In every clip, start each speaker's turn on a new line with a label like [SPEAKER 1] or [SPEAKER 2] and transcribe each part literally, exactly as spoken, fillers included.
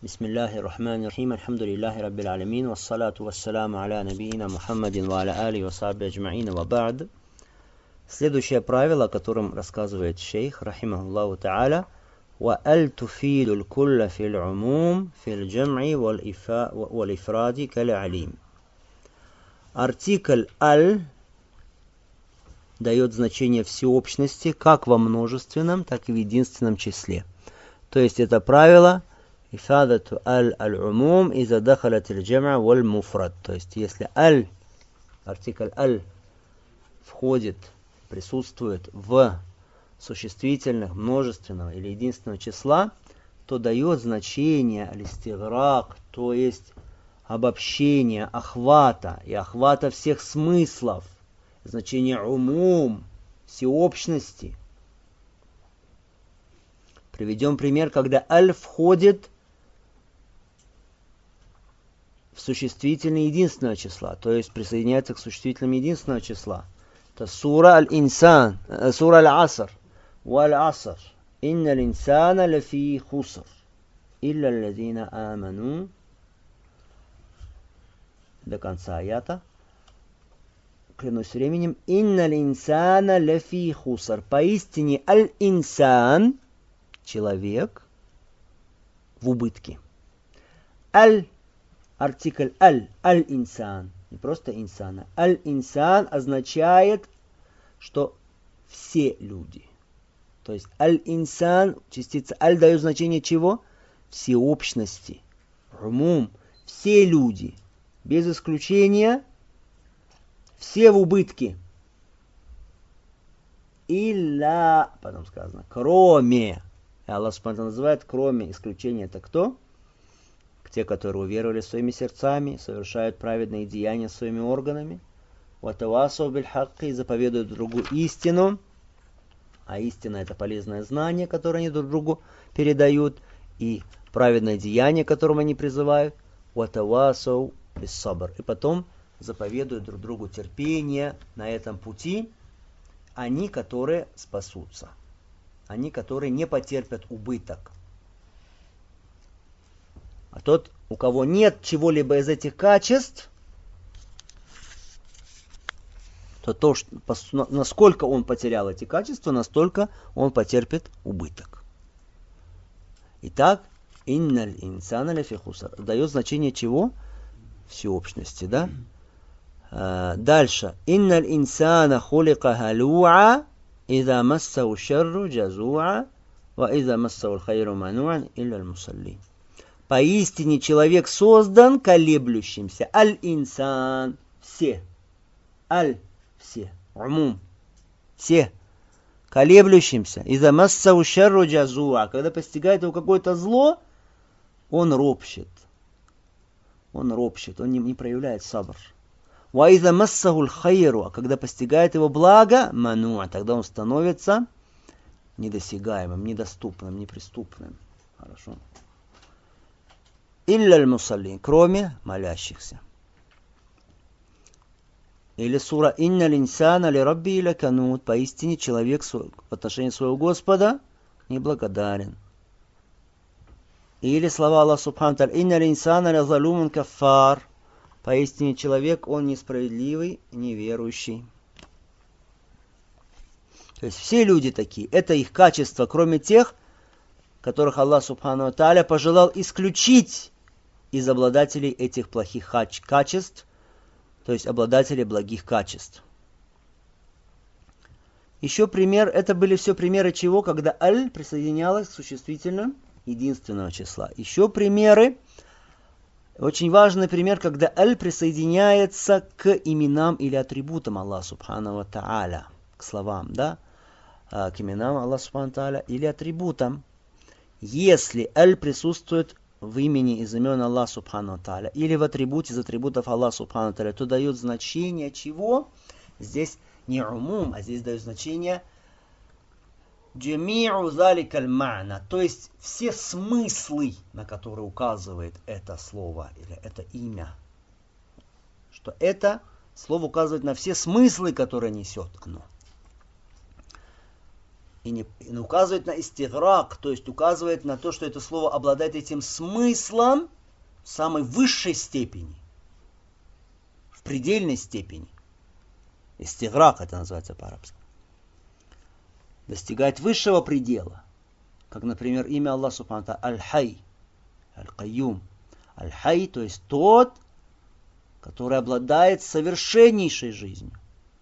[SPEAKER 1] Бисмиллахи рахмани рахим, альхамдулиллахи раббил алямин, вассалату вассаламу аля набиина Мухаммадин ва аля али ва сахби аджмаин ва ба'д. Следующее правило, о котором рассказывает шейх, рахимахуллаху та'аля, ва аль туфиду аль-кулля фил умум фил джам'i вал ифради каль алим. Артикль аль дает значение всеобщности как во множественном, так и в единственном числе. То есть это правило ифадату аль аль-умум иза дахалат аль-джам'а валь муфрад. То есть если аль, артикль аль входит, присутствует в существительных множественного или единственного числа, то дает значение аль-истиграк, то есть обобщение, охвата и охвата всех смыслов, значение умум, всеобщности. Приведем пример, когда аль входит в существительное единственного числа, то есть присоединяется к существительным единственного числа. Это сура аль-инсан, сура аль-аср, валь-аср, инна аль-инсана лафи хуср, илля аллазина аману, до конца аята. Клянусь временем, инна аль-инсана лафи хуср, поистине аль-инсан, человек, в убытке. Аль, артикль аль, аль-инсан, не просто инсана. Аль-инсан означает, что все люди. То есть аль-инсан, частица аль дает значение чего? Всеобщности. Умум, все люди, без исключения, все в убытке. Илля, потом сказано, кроме. Аллах Субхану называет, кроме исключения, это кто? Те, которые уверовали своими сердцами, совершают праведные деяния своими органами, ватавасау биль-хакки, и заповедуют другу истину, а истина это полезное знание, которое они друг другу передают, и праведное деяние, к которому они призывают, ватавасау bis-сабр, и потом заповедуют друг другу терпение на этом пути, они, которые спасутся, они, которые не потерпят убыток. А тот, у кого нет чего-либо из этих качеств, то, то что, насколько он потерял эти качества, настолько он потерпит убыток. Итак, инналь инсана лафи хуср дает значение чего? Всеобщности, да? А, дальше. Инналь инсана хулика халуа, иза массау шарру джазуа, ва иза массау аль-хайру мануан, илля аль-мусалли. Поистине человек создан колеблющимся. Аль-инсан. Все. Аль. Все. Умум. Все. Колеблющимся. Иза массау шарру джазуа. Когда постигает его какое-то зло, он ропщет. Он ропщет. Он не, не проявляет сабр. Ва иза массаху аль-хайру. А когда постигает его благо, мануа. Тогда он становится недосягаемым, недоступным, неприступным. Хорошо. Илля аль-мусаллин, кроме молящихся. Или сура «Инна линсана ли рабби иля канут», поистине человек в отношении своего Господа неблагодарен. Или слова Аллаха Субхану Тааля «Инна линсана ли залумун каффар», поистине человек, он несправедливый, неверующий. То есть все люди такие, это их качество, кроме тех, которых Аллах Субхану Тааля пожелал исключить из обладателей этих плохих качеств, то есть обладателей благих качеств. Еще пример, это были все примеры чего, когда аль присоединялась к существительным единственного числа. Еще примеры, очень важный пример, когда аль присоединяется к именам или атрибутам Аллаха Субхану Тааля, к словам, да, к именам Аллаха Субхану Тааля или атрибутам. Если аль присутствует в имени из имен Аллаха Субхану Тааля или в атрибуте из атрибутов Аллаха Субхану Тааля, то дает значение чего? Здесь не умум, а здесь дает значение джами'у заликаль ма'на, то есть все смыслы, на которые указывает это слово или это имя. Что это слово указывает на все смыслы, которые несет оно. И не, и не указывает на истиграк, то есть указывает на то, что это слово обладает этим смыслом в самой высшей степени, в предельной степени. Истиграк это называется по-арабски. Достигает высшего предела. Как, например, имя Аллаха Субхану ва Тааля Аль-Хай, Аль-Кайюм. Аль-Хай, то есть тот, который обладает совершеннейшей жизнью.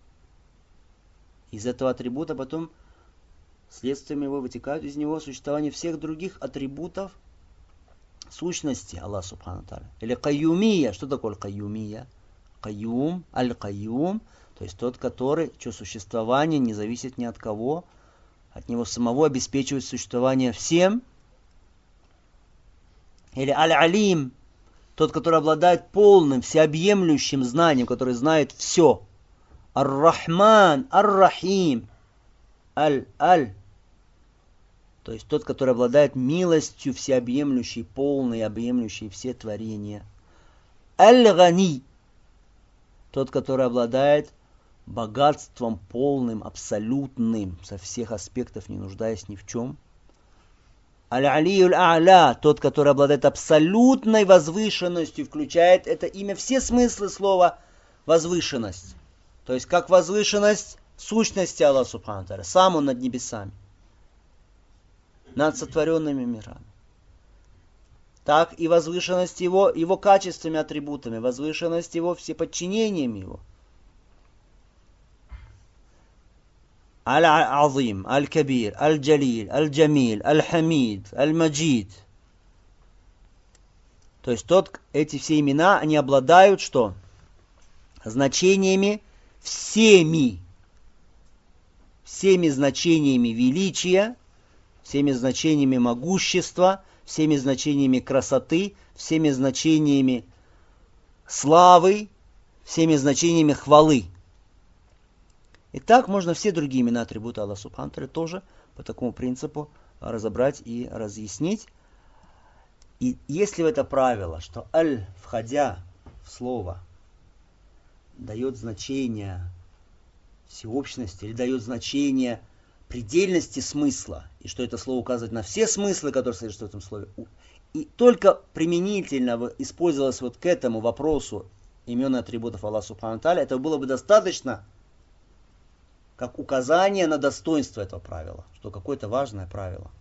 [SPEAKER 1] Из этого атрибута потом следствием его вытекают из него существование всех других атрибутов сущности Аллаха Субхану ва Тааля. Или Кайюмия. Что такое Кайюмия? Кайюм, Аль-Кайюм, то есть тот, который, чье существование не зависит ни от кого, от него самого обеспечивает существование всем. Или Аль-Алим, тот, который обладает полным, всеобъемлющим знанием, который знает все. Ар-Рахман, Ар-Рахим, Аль-Аль, то есть тот, который обладает милостью всеобъемлющей, полной, объемлющей все творения. Аль-Гани, тот, который обладает богатством полным, абсолютным, со всех аспектов, не нуждаясь ни в чем. Аль-Алиюль А'ля, тот, который обладает абсолютной возвышенностью, включает это имя все смыслы слова возвышенность. То есть как возвышенность сущности Аллаха Субхану ва Тааля, сам он над небесами, над сотворенными мирами. Так и возвышенность его, его качествами, атрибутами, возвышенность его всеподчинением его. Аль-Азим, Аль-Кабир, Аль-Джалиль, Аль-Джамиль, Аль-Хамид, Аль-Маджид. То есть тот, эти все имена, они обладают что? Значениями всеми. Всеми значениями величия, всеми значениями могущества, всеми значениями красоты, всеми значениями славы, всеми значениями хвалы. И так можно все другие имена атрибута Аллаха Субхану ва Тааля тоже по такому принципу разобрать и разъяснить. И если в это правило, что аль, входя в слово, дает значение всеобщности или дает значение предельности смысла, и что это слово указывает на все смыслы, которые содержатся в этом слове, и только применительно использовалось вот к этому вопросу имен и атрибутов Аллаха Субхану ва Тааля, этого было бы достаточно как указание на достоинство этого правила, что какое-то важное правило.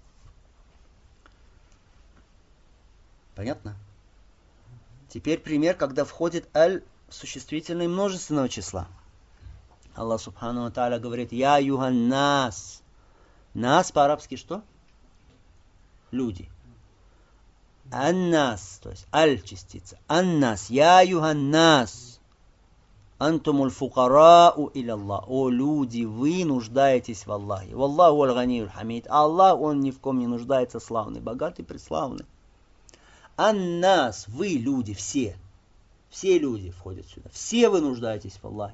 [SPEAKER 1] Понятно? Теперь пример, когда входит аль в существительное множественного числа. Аллах Субхану ва Тааля говорит: Я юхан нас. Нас по-арабски что? Люди. Ан-нас, то есть аль частица. Ан-нас, я юхан нас. Антумуль фукарау иля Аллах. О люди, вы нуждаетесь в Аллахе. Валлаху аль-ганиюль хамид. Аллах, он ни в ком не нуждается, славный, богатый, преславный. Ан-нас, вы люди, все. Все люди входят сюда. Все вы нуждаетесь в Аллахе.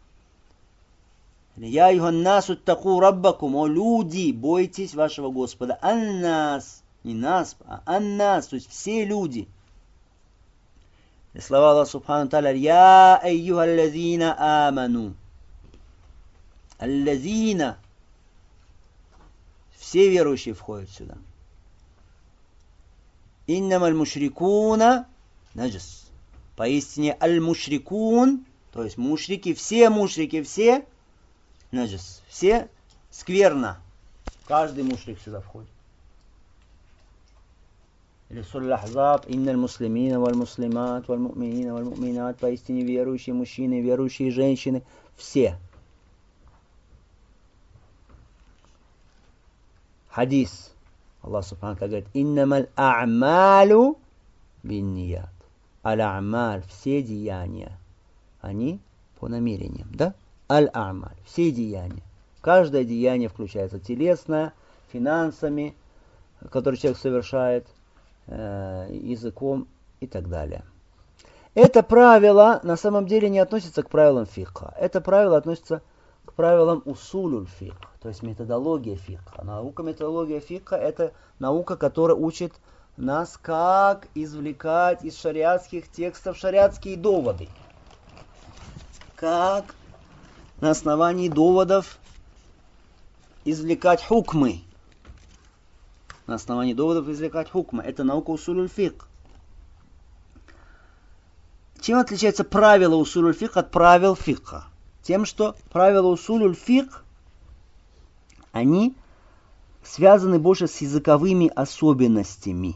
[SPEAKER 1] Я юханнасу таку раббакум. О люди, бойтесь вашего Господа. Ан-нас, не нас, а ан-нас, то есть все люди. И слова Аллаха Субхану ва Тааля: Я айюха аллазина аману. Аллазина. Все верующие входят сюда. Иннама аль-мушрикуна наджас. Поистине аль-мушрикун, то есть мушрики, все мушрики, все наджас, все скверно. Каждый мушрик сюда входит. Или сура Ахзаб: Инналь муслимина валь муслимат валь му'минина валь му'минат. Поистине верующие мужчины, верующие женщины, все. Хадис. Аллах Субхану ва Тааля говорит: Иннамаль а'малу бинният. Аль-а'маль, все деяния, они по намерениям, да? Аль-а'маль, все деяния. Каждое деяние включается телесное, финансами, которые человек совершает, э, языком и так далее. Это правило на самом деле не относится к правилам фикха. Это правило относится к правилам усулюль фикх, то есть методология фикха. Наука методология фикха — это наука, которая учит нас, как извлекать из шариатских текстов шариатские доводы. Как на основании доводов извлекать хукмы. На основании доводов извлекать хукмы. Это наука усулюль фикх. Чем отличается правило усулюль фикх от правил фикха? Тем, что правила усулюль фикх, они связаны больше с языковыми особенностями.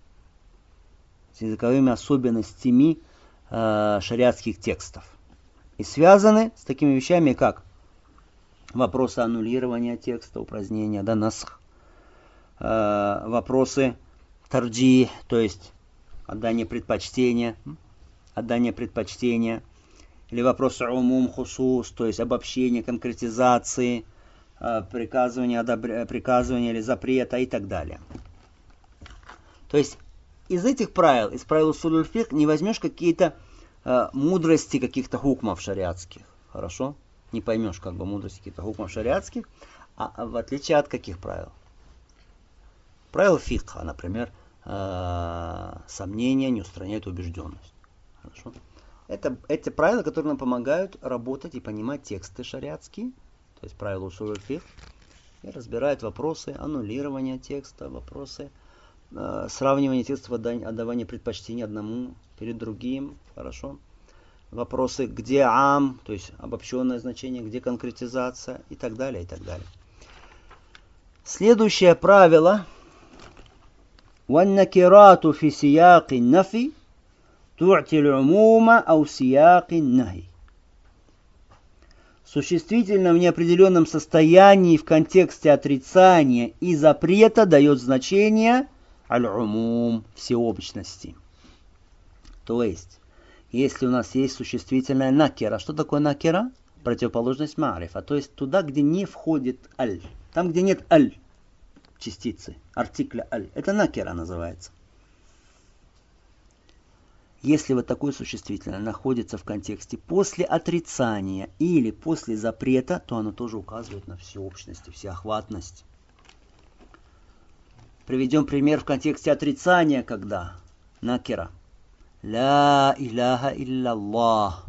[SPEAKER 1] С языковыми особенностями э, шариатских текстов. И связаны с такими вещами, как вопросы аннулирования текста, упразднения, да, насх, э, вопросы тарджи, то есть отдание предпочтения, отдание предпочтения, или вопросы умум хусус, то есть обобщение, конкретизации, э, приказывания, одобр... приказывания или запрета и так далее. То есть из этих правил, из правил усулюль фикх не возьмешь какие-то э, мудрости каких-то хукмов шариатских, хорошо? Не поймешь как бы мудрости каких-то хукмов шариатских, а, а в отличие от каких правил? Правил фикха, например, э, сомнения не устраняют убежденность. Хорошо? Это эти правила, которые нам помогают работать и понимать тексты шариатские, то есть правила усулюль фикх, и разбирают вопросы аннулирования текста, вопросы э, сравнивания текстов, отдавания предпочтения одному перед другим, хорошо? Вопросы, где ам, то есть обобщенное значение, где конкретизация и так далее, и так далее. Следующее правило. وَالنَّكِرَاتُ فِي سِيَاقِ النَّفِي تُعْتِي الْعُمُومَ أَوْ سِيَاقِ النَّهِي. Существительное в неопределенном состоянии в контексте отрицания и запрета дает значение аль-умум, всеобщности. То есть, если у нас есть существительное накера, что такое накера? Противоположность маарифа, то есть туда, где не входит аль. Там, где нет аль, частицы, артикля аль. Это накера называется. Если вот такое существительное находится в контексте после отрицания или после запрета, то оно тоже указывает на всеобщность и всеохватность. Приведем пример в контексте отрицания, когда накера. Ла иляха илляллах.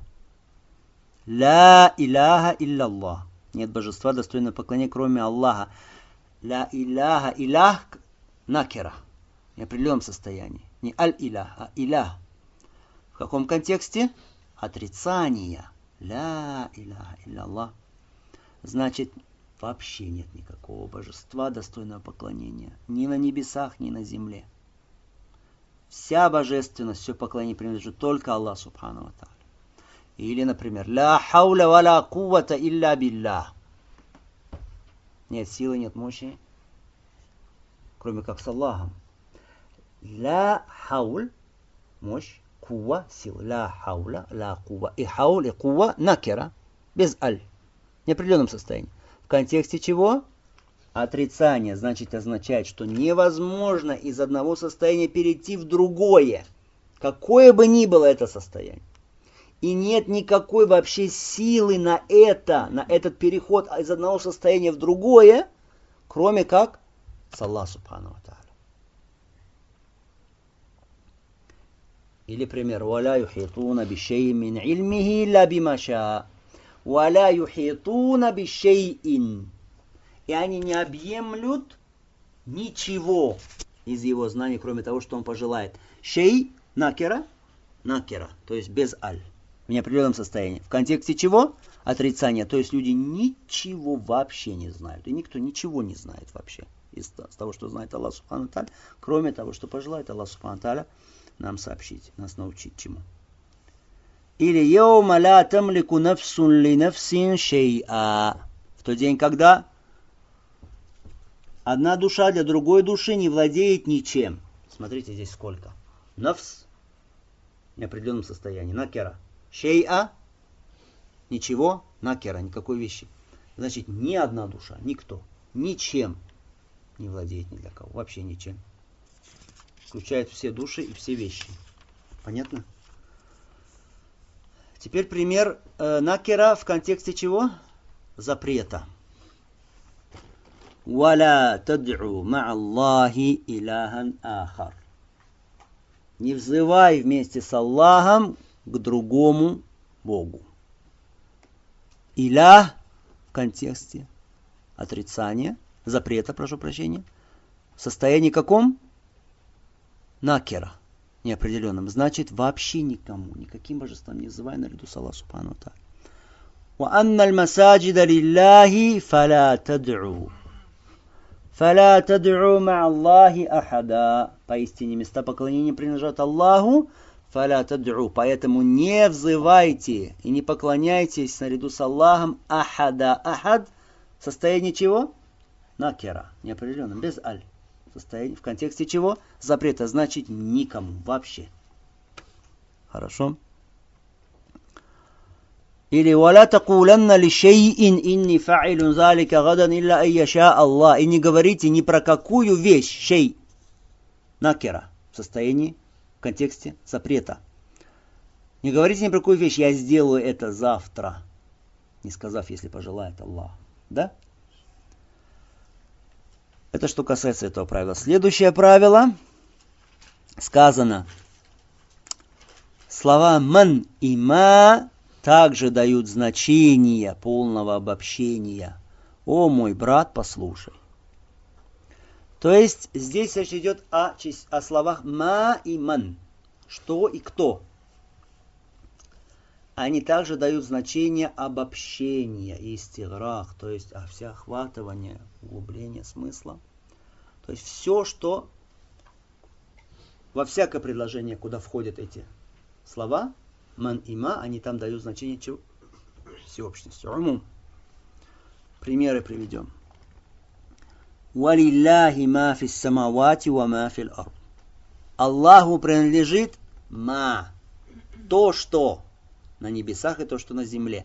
[SPEAKER 1] Ла иляха илляллах. Нет божества, достойного поклонения, кроме Аллаха. Ла иляха илях накера. В неопределенном состоянии. Не аль-илях, а илях. В каком контексте? Отрицание. Ла иляха илляллах. Значит, вообще нет никакого божества, достойного поклонения. Ни на небесах, ни на земле. Вся божественность, все поклонение принадлежит только Аллаху субхану ва тааля. Или, например, ла хауля ва ла куввата илля биллах. Нет силы, нет мощи, кроме как с Аллахом. Ла хауль, мощь, кува, сила. Ла хауля, ла кува. И хауль, и кува, накера, без аль. В неопределенном состоянии. В контексте чего? Отрицание, значит, означает, что невозможно из одного состояния перейти в другое. Какое бы ни было это состояние. И нет никакой вообще силы на это, на этот переход из одного состояния в другое, кроме как с Аллахом субхану ва тааля. Или пример. «Валя юхитуна бишей мин ильмихи ла бимаша». «Валя юхитуна бишейин». И они не объемлют ничего из его знаний, кроме того, что он пожелает. Шей, накера, накера, то есть без аль, в неопределенном состоянии. В контексте чего? Отрицания. То есть люди ничего вообще не знают. И никто ничего не знает вообще из того, что знает Аллах субхану ва тааля, кроме того, что пожелает Аллах субхану ва тааля нам сообщить, нас научить чему. Или «Йоума ла тамлику нафсун ли нафсин шей'a». В тот день, когда одна душа для другой души не владеет ничем. Смотрите, здесь сколько. Нафс в неопределенном состоянии. Накера. Шей'a. Ничего. Накера. Никакой вещи. Значит, ни одна душа, никто, ничем не владеет ни для кого. Вообще ничем. Включает все души и все вещи. Понятно? Теперь пример э, накера в контексте чего? Запрета. «Валя тад'у ма'аллахи иляхан ахар». Не взывай вместе с Аллахом к другому Богу. Илях в контексте отрицания, запрета, прошу прощения, в состоянии каком? Накера, неопределенном. Значит, вообще никому, никаким божеством не называй наряду с Аллахом субхану ва тааля. وَأَنَّ الْمَسَاجِدَ لِلَّهِ فَلَا تَدْعُوا فَلَا تَدْعُوا مَعَ اللَّهِ أَحَدًا. Поистине места поклонения принадлежат Аллаху. فَلَا تَدْعُوا. Поэтому не взывайте и не поклоняйтесь наряду с Аллахом ахада. Ахад в состоянии чего? Накера, неопределенном, без аль. В состоянии, в контексте чего? Запрета, значит никому, вообще. Хорошо? Или وَلَا تَقُولَنَّ لِشَيْءٍ إِنِّي فَعِلٌ ذَلِكَ غَدًا إِلَّا أَن يَشَاءَ اللَّهُ. И не говорите ни про какую вещь, шей, накера, в состоянии, в контексте запрета. Не говорите ни про какую вещь, я сделаю это завтра, не сказав, если пожелает Аллах. Да? Это что касается этого правила. Следующее правило. Сказано, слова ман и ма также дают значение полного обобщения. О, мой брат, послушай. То есть здесь речь идет о, о словах ма и ман. Что и кто. Они также дают значение обобщения, истиграх, то есть всеохватывание, углубление смысла. То есть все, что во всякое предложение, куда входят эти слова, ман и ма, они там дают значение чего? Всеобщности. Умум. Примеры приведем. Валиллахи ма фис самавати ва ма фил ард. Аллаху принадлежит ма. То, что на небесах и то, что на земле.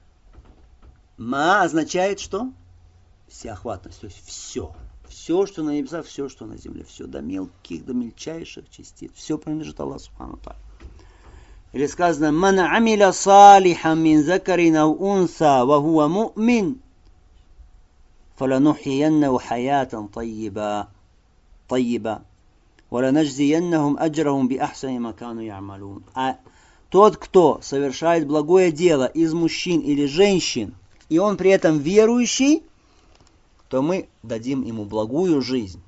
[SPEAKER 1] Ма означает что? Всеохватность, то есть все. Все, что на небесах, все, что на земле. Все, до мелких, до мельчайших частиц. Все принадлежит Аллаху субхану ва тааля. Или сказано, «Ман амиля салихан мин закарин ау унса, ва хуа му'мин, фаланухияннаху хаятан тайиба, тайиба, ва ланажзияннахум аджрахум би ахсани ма кану я'малун». А тот, кто совершает благое дело из мужчин или женщин, и он при этом верующий, то мы дадим ему благую жизнь.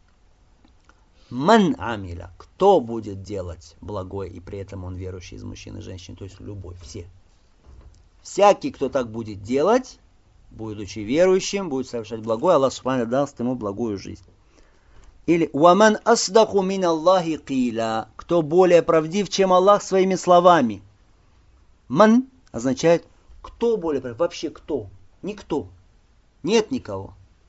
[SPEAKER 1] Ман амиля. Кто будет делать благое, и при этом он верующий из мужчин и женщин, то есть любой, все. Всякий, кто так будет делать, будучи верующим, будет совершать благое, Аллах субхану даст ему благую жизнь. Или «Ваман асдаху мин Аллахи киля». Кто более правдив, чем Аллах своими словами. Ман означает кто более правдив. Вообще кто? Никто. Нет никого.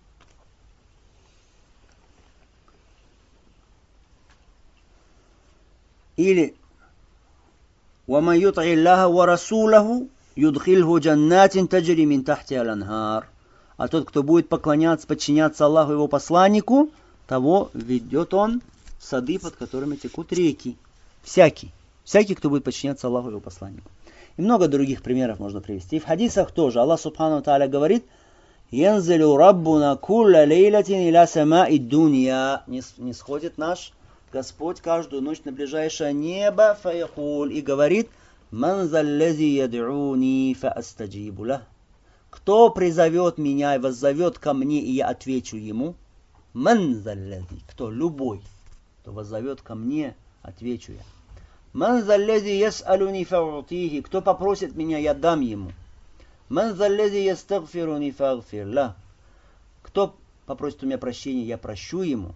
[SPEAKER 1] Или «Ваман ют'и Аллаха ва расулаху юдхилху джаннатин таджри мин тахтиха аль-анхар». А тот, кто будет поклоняться, подчиняться Аллаху и его посланнику, того ведет он в сады, под которыми текут реки. Всякий. Всякий, кто будет подчиняться Аллаху и его посланнику. И много других примеров можно привести. И в хадисах тоже Аллах субхану ва тааля говорит, «Янзилю раббуна кулля лейлатин иля самаи дунья». Не сходит наш Господь каждую ночь на ближайшее небо, фаякуль, и говорит, «Ман заллази яд'уни фаастаджибу лах». Кто призовет меня и воззовет ко мне, и я отвечу ему? Ман заллази, кто любой, кто воззовет ко мне, отвечу я. Ман заллази яс'алуни фа'утихи, кто попросит меня, я дам ему. Ман заллази ястагфируни фагфир лах, кто попросит у меня прощения, я прощу ему.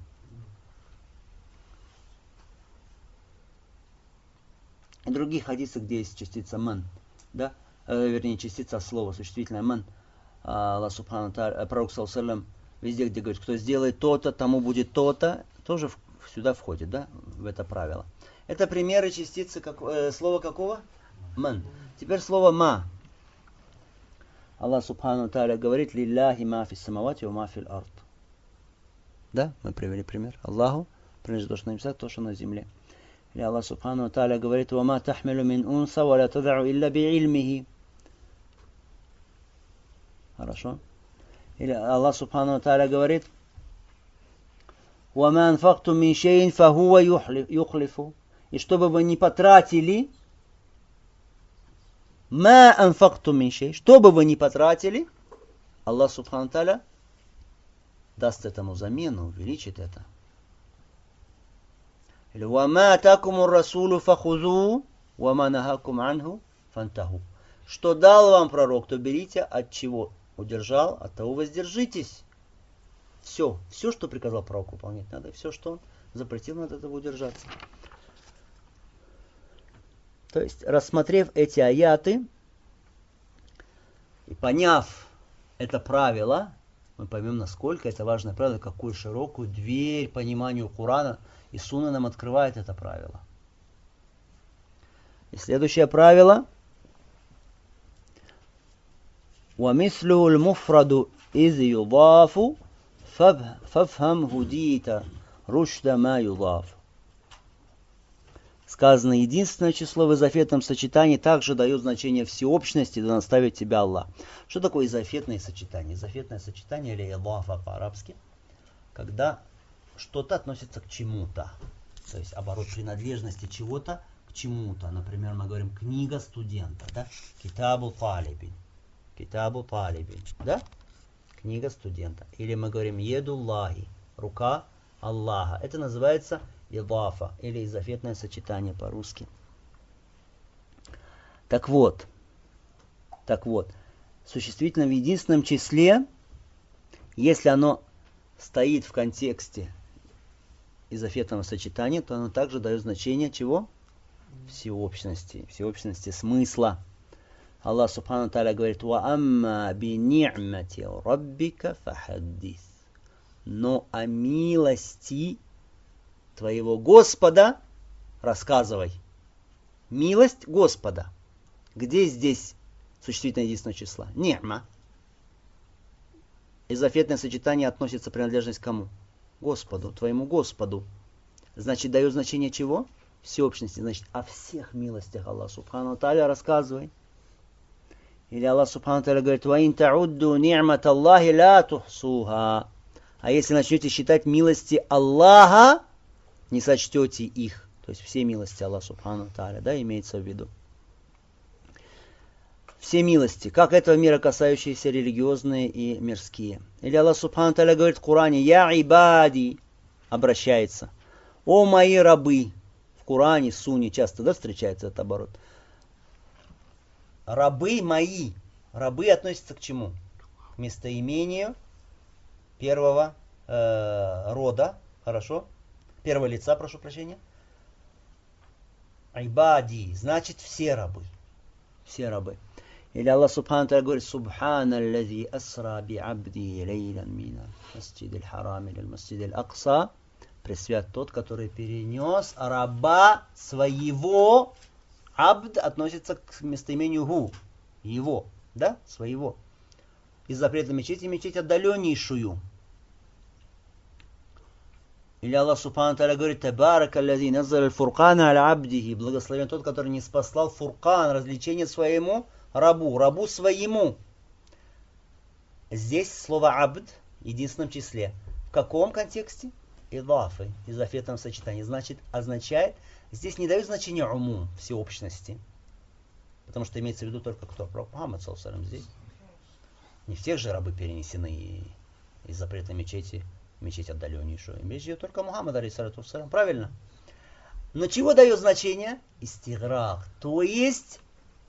[SPEAKER 1] И других хадисах, где есть частица ман, да, э, вернее, частица слова, существительное ман, Аллах субхану тааля, пророк саллаллаху алейхи ва саллям, везде, где говорит, кто сделает то-то, тому будет то-то, тоже в, сюда входит, да, в это правило. Это примеры частицы как, э, слова какого? Ман. Теперь слово ма. Аллах субхану тааля говорит, лилляхи ма фис самавати ва ма фил ард. Да, мы привели пример. Аллаху принадлежит то, что на небесах, то, что на земле. Или Аллах субхану ва тааля говорит, ва ма тахмилу мин унса ва ла тад'у илля би'ильмихи. Хорошо. Или Аллах субхану ва тааля говорит, ва ма анфактум мин шейин фахуа юхлифу. И что бы вы ни потратили, ма анфактум мин шей, что бы вы ни потратили, Аллах субхану ва тааля даст этому замену, увеличит это. Или «Вама атакуму расулу фахузу, вама нахакум анху фантаху». Что дал вам пророк, то берите, от чего удержал, от того воздержитесь. Все, все, что приказал пророк, выполнять надо, все, что он запретил, надо этого удержаться. То есть, рассмотрев эти аяты и поняв это правило, мы поймем, насколько это важное правило, какую широкую дверь пониманию Корана и Сунны нам открывает это правило. И следующее правило. وَمِثْلُهُ الْمُفْرَدُ إِذْ يُضَافُ فَافْهَمْ هُدِيتَ رُشْدَ مَا يُضَافُ. Сказано, единственное число в изофетном сочетании также дает значение всеобщности, да наставит тебя Аллах. Что такое изофетное сочетание? Изофетное сочетание, или идафа по-арабски, когда что-то относится к чему-то. То есть оборот принадлежности чего-то к чему-то. Например, мы говорим книга студента, да? Китабу талибин. Китабу талибин, да? Книга студента. Или мы говорим едуллахи, рука Аллаха. Это называется идафа или изофетное сочетание по-русски. Так вот, так вот, существительное в единственном числе, если оно стоит в контексте изофетного сочетания, то оно также дает значение чего? Всеобщности, всеобщности смысла. Аллах Субхану ва Тааля говорит: «Ва амма би ни'мати раббика фахаддис». Но о милости твоего Господа рассказывай. Милость Господа. Где здесь существительное единственного числа? Ни'ма. Изофетное сочетание относится принадлежность к кому? Господу, твоему Господу. Значит, дает значение чего? Всеобщности. Значит, о всех милостях Аллах Субхану ва Тааля рассказывай. Или Аллах Субхану ва Тааля говорит: «Ва ин та'удду ни'мат Аллахи ла тухсуха». А если начнете считать милости Аллаха, не сочтете их. То есть все милости Аллаха Субхану ва Тааля, да, имеется в виду. Все милости, как этого мира касающиеся религиозные и мирские. Или Аллах Субхану ва Тааля говорит в Коране: «Я ибади», обращается: «О мои рабы». В Коране, Сунне часто, да, встречается этот оборот. Рабы мои. Рабы относятся к чему? К местоимению первого э, рода, хорошо? Первого лица, прошу прощения. Айбади, значит все рабы. Все рабы. Или Аллах Субхану ва Тааля говорит: «Субхана аллази асра би абди лейлан мина масджид аль-харам или масджид аль-акса». Пресвят тот, который перенес раба своего. Абд относится к местоимению гу. Его, да? Своего. Из запрета мечети мечеть отдаленнейшую. Или Аллах Субхану ва Тааля говорит: «Табарака аллази наззаля аль-фуркана аля абдихи». Благословен тот, который не спаслал фуркан, развлечение своему рабу, рабу своему. Здесь слово абд в единственном числе. В каком контексте? Идафы, изофетном сочетании. Значит, означает, здесь не дают значения уму, всеобщности. Потому что имеется в виду только кто? Пророк Мухаммад, саллаллаху алейхи ва саллям, здесь. Не всех же рабы перенесены из запрета мечети, мечеть отдаленнейшую. Имеется в виду только Мухаммад, алейхиссалату вассалям. Правильно? Но чего дает значение? Истиграк. То есть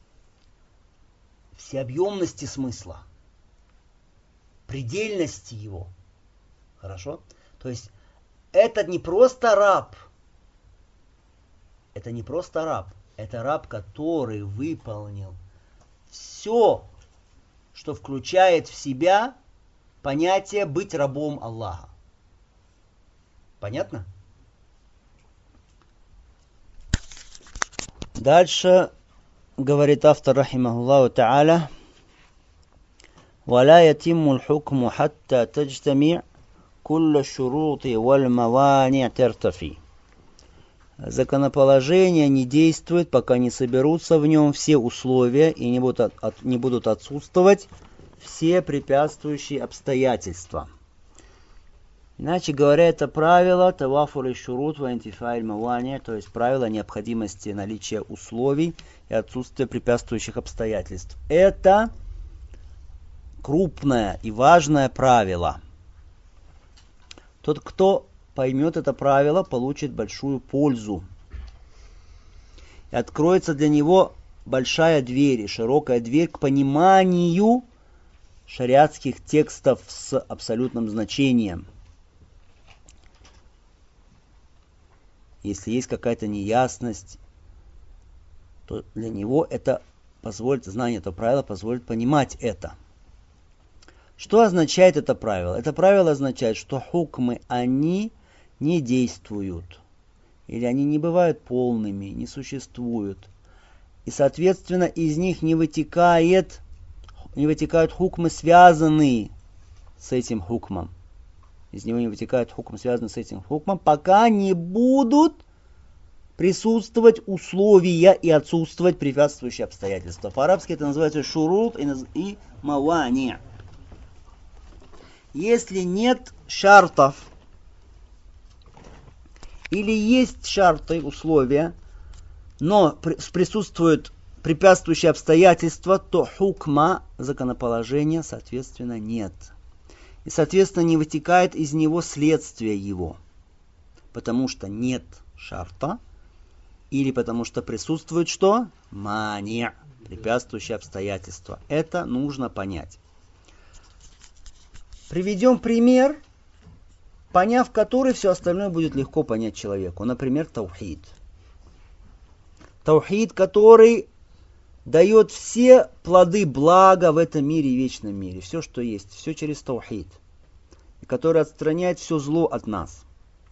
[SPEAKER 1] всеобъемности смысла. Предельности его. Хорошо? То есть это не просто раб. Это не просто раб. Это раб, который выполнил все, что включает в себя понятие быть рабом Аллаха. Понятно? Дальше говорит автор, рахимахуллаху та'аля: «Валя ятимму л-хукму хатта таджтами' кулля шурути валь мавани' тертафи». Законоположение не действует, пока не соберутся в нем все условия и не будут, от, от, не будут отсутствовать все препятствующие обстоятельства. Иначе говоря, это правило тавафур и шурут ва интифа'иль мавани', то есть правило необходимости наличия условий и отсутствия препятствующих обстоятельств. Это крупное и важное правило. Тот, кто поймет это правило, получит большую пользу. И откроется для него большая дверь, широкая дверь к пониманию шариатских текстов с абсолютным значением. Если есть какая-то неясность, то для него это позволит, знание этого правила позволит понимать это. Что означает это правило? Это правило означает, что хукмы, они не действуют. Или они не бывают полными, не существуют. И, соответственно, из них не вытекает, не вытекают хукмы, связанные с этим хукмом. Из него не вытекают хукмы, связанные с этим хукмом, пока не будут присутствовать условия и отсутствовать препятствующие обстоятельства. По-арабски это называется шурут и мавани. Если нет шартов, или есть шарты, условия, но присутствуют препятствующие обстоятельства, то хукма, законоположения, соответственно, нет. И, соответственно, не вытекает из него следствие его. Потому что нет шарта, или потому что присутствует что? Мани, препятствующие обстоятельства. Это нужно понять. Приведем пример, поняв который, все остальное будет легко понять человеку. Например, таухид. Таухид, который дает все плоды блага в этом мире и вечном мире. Все, что есть. Все через таухид. И который отстраняет все зло от нас.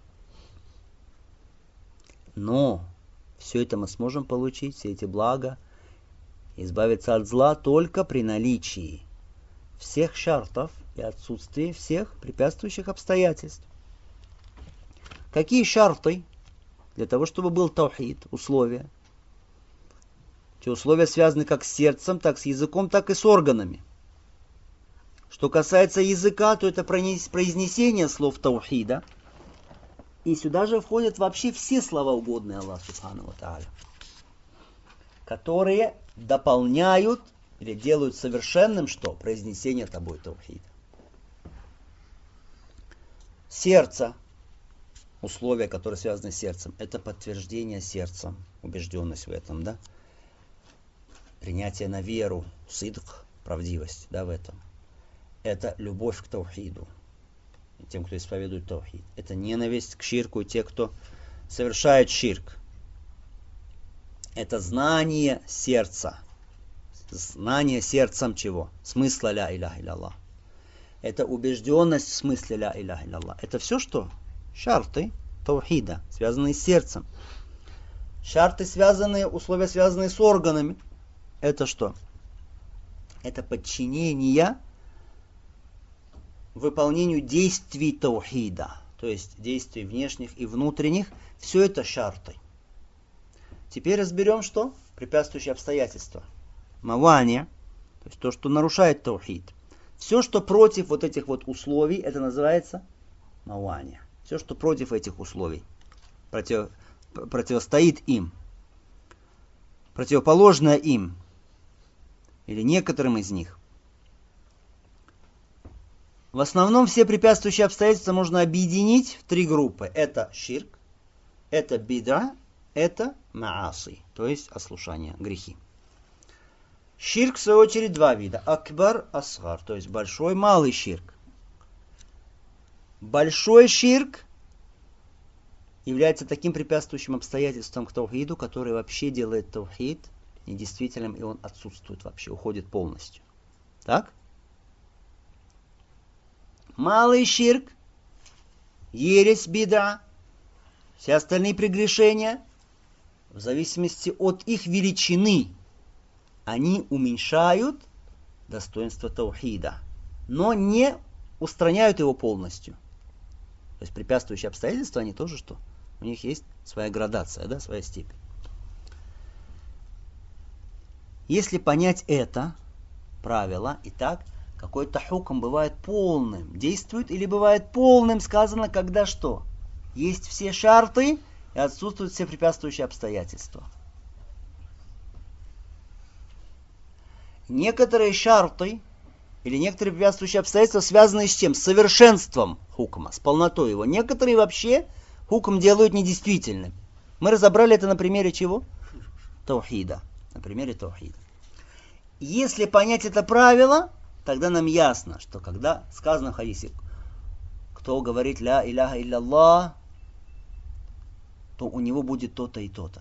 [SPEAKER 1] Но все это мы сможем получить, все эти блага, избавиться от зла только при наличии всех шартов и отсутствии всех препятствующих обстоятельств. Какие шарты для того, чтобы был таухид, условия? Эти условия связаны как с сердцем, так с языком, так и с органами. Что касается языка, то это произнесение слов таухида. И сюда же входят вообще все слова, угодные Аллаху Субхану ва Тааля, которые дополняют или делают совершенным что? Произнесение тобой таухида. Сердце, условия, которые связаны с сердцем, это подтверждение сердцем, убежденность в этом, да? Принятие на веру, сидх, правдивость, да, в этом. Это любовь к таухиду, тем, кто исповедует таухид. Это ненависть к ширку, те, кто совершает ширк. Это знание сердца. Знание сердцем чего? Смысла ля иляха илlallah. Это убежденность в смысле ля иляха илlallah. Это все что? Шарты таухида, связанные с сердцем. Шарты, связанные, условия, связанные с органами. Это что? Это подчинение выполнению действий таухида. То есть действий внешних и внутренних. Все это шарты. Теперь разберем, что? Препятствующие обстоятельства. Мавани, то есть то, что нарушает таухид. Все, что против вот этих вот условий, это называется мавани. Все, что против этих условий, против, противостоит им, противоположное им, или некоторым из них. В основном все препятствующие обстоятельства можно объединить в три группы. Это ширк, это бид'a, это мааси, то есть ослушание, грехи. Ширк, в свою очередь, два вида. Акбар, асгар, то есть большой, малый ширк. Большой ширк является таким препятствующим обстоятельством к таухиду, который вообще делает таухид недействительным, и он отсутствует вообще, уходит полностью. Так? Малый ширк, ересь, бида, все остальные прегрешения, в зависимости от их величины, они уменьшают достоинство таухида, но не устраняют его полностью. То есть препятствующие обстоятельства, они тоже что? У них есть своя градация, да, своя степень. Если понять это правило, итак, какой-то хукм бывает полным, действует или бывает полным, сказано, когда что? Есть все шарты и отсутствуют все препятствующие обстоятельства. Некоторые шарты или некоторые препятствующие обстоятельства, связанные с чем? С совершенством хукма, с полнотой его. Некоторые вообще хукм делают недействительным. Мы разобрали это на примере чего? Таухида. На примере таухида. Если понять это правило, тогда нам ясно, что когда сказано в хадисе, кто говорит ля иляха илля, то у него будет то-то и то-то.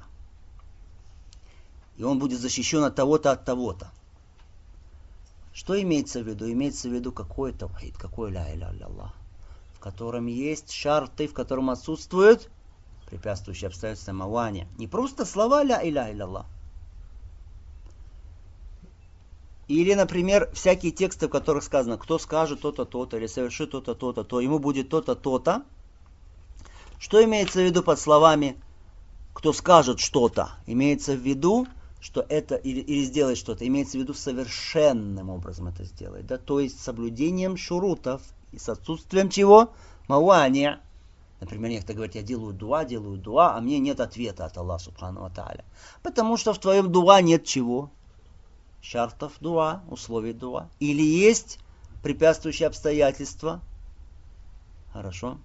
[SPEAKER 1] И он будет защищен от того-то, от того-то. Что имеется в виду? Имеется в виду какой таухид, какой ля иляха илля, в котором есть шарты, в котором отсутствуют препятствующие обстоятельства мавани. Не просто слова ля иляха илля. Или, например, всякие тексты, в которых сказано, кто скажет то-то, то-то, или совершит то-то, то-то, то ему будет то-то, то-то. Что имеется в виду под словами кто скажет что-то? Имеется в виду, что это, или, или сделает что-то, имеется в виду совершенным образом это сделать. Да? То есть с соблюдением шурутов и с отсутствием чего? Мауани. Например, некто говорит, я делаю дуа, делаю дуа, а мне нет ответа от Аллаха Субхану ва Тааля. Потому что в твоем дуа нет чего? Шартов дуа, условий дуа. Или есть препятствующие обстоятельства. Хорошо.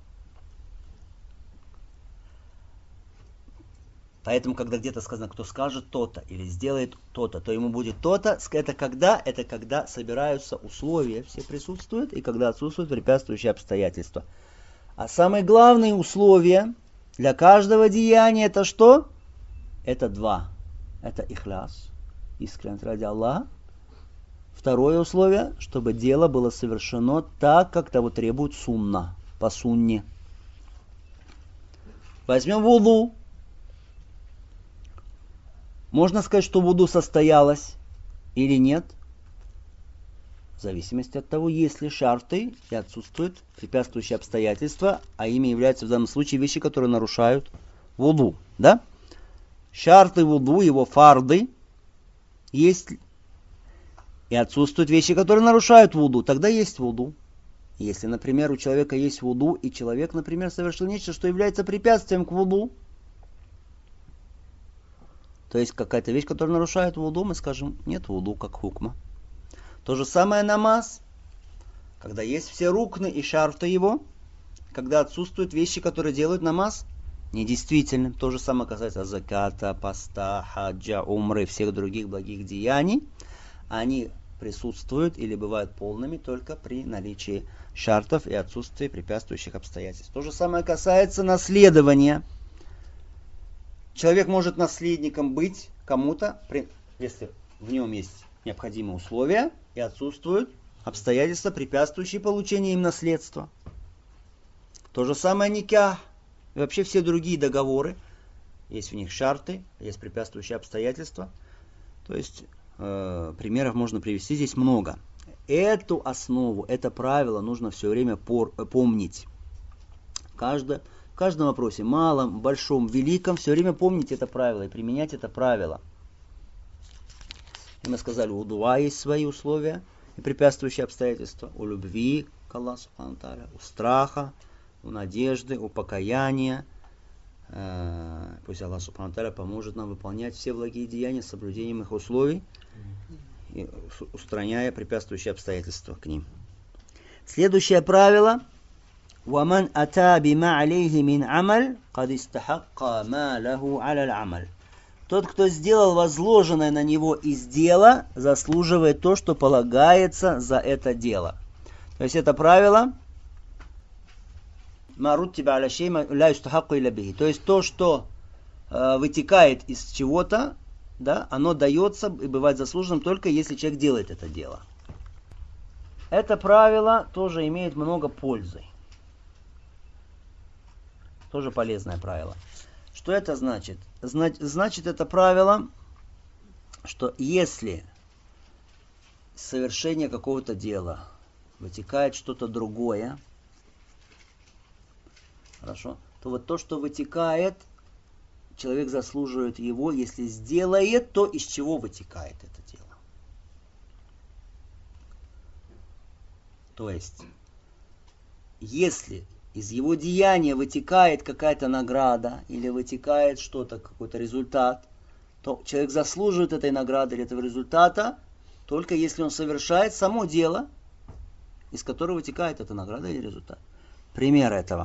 [SPEAKER 1] Поэтому, когда где-то сказано, кто скажет то-то или сделает то-то, то ему будет то-то. Это когда? Это когда собираются условия, все присутствуют, и когда отсутствуют препятствующие обстоятельства. А самые главные условия для каждого деяния это что? Это два. Это ихляс. Искренность ради Аллаха. Второе условие, чтобы дело было совершено так, как того требует сунна, по сунне. Возьмем вуду. Можно сказать, что вуду состоялось или нет, в зависимости от того, есть ли шарты и отсутствуют препятствующие обстоятельства, а ими являются в данном случае вещи, которые нарушают вуду. Да? Шарты вуду, его фарды, есть и отсутствуют вещи, которые нарушают вуду, тогда есть вуду. Если, например, у человека есть вуду, и человек, например, совершил нечто, что является препятствием к вуду, то есть какая-то вещь, которая нарушает вуду, мы скажем, нет вуду, как хукма. То же самое намаз, когда есть все рукны и шарты его, когда отсутствуют вещи, которые делают намаз недействительным. То же самое касается заката, поста, хаджа, умры и всех других благих деяний. Они присутствуют или бывают полными только при наличии шартов и отсутствии препятствующих обстоятельств. То же самое касается наследования. Человек может наследником быть кому-то, если в нем есть необходимые условия и отсутствуют обстоятельства, препятствующие получению им наследства. То же самое никах. И вообще все другие договоры, есть в них шарты, есть препятствующие обстоятельства. То есть э, примеров можно привести здесь много. Эту основу, это правило нужно все время пор, помнить. Каждое, в каждом вопросе, малом, большом, великом, все время помнить это правило и применять это правило. И мы сказали, у дуа есть свои условия и препятствующие обстоятельства. У любви к Аллаху Субхану ва Тааля, у страха, у надежды, у покаяния. Пусть Аллах Субхану ва Тааля поможет нам выполнять все благие деяния с соблюдением их условий и устраняя препятствующие обстоятельства к ним. Следующее правило. وَمَنْ أَتَى بِمَا عَلَيْهِ مِنْ عَمَلٍ قَدْ اسْتَحَقَّ مَا لَهُ عَلَى الْعَمَلِ. Тот, кто сделал возложенное на него из дела, заслуживает то, что полагается за это дело. То есть это правило. То есть то, что э, вытекает из чего-то, да, оно дается и бывает заслуженным только если человек делает это дело. Это правило тоже имеет много пользы. Тоже полезное правило. Что это значит? Значит это правило, что если из совершения какого-то дела вытекает что-то другое, хорошо, то вот то, что вытекает, человек заслуживает его, если сделает то, из чего вытекает это дело. То есть, если из его деяния вытекает какая-то награда или вытекает что-то, какой-то результат, то человек заслуживает этой награды или этого результата только если он совершает само дело из которого вытекает эта награда или результат. Пример этого.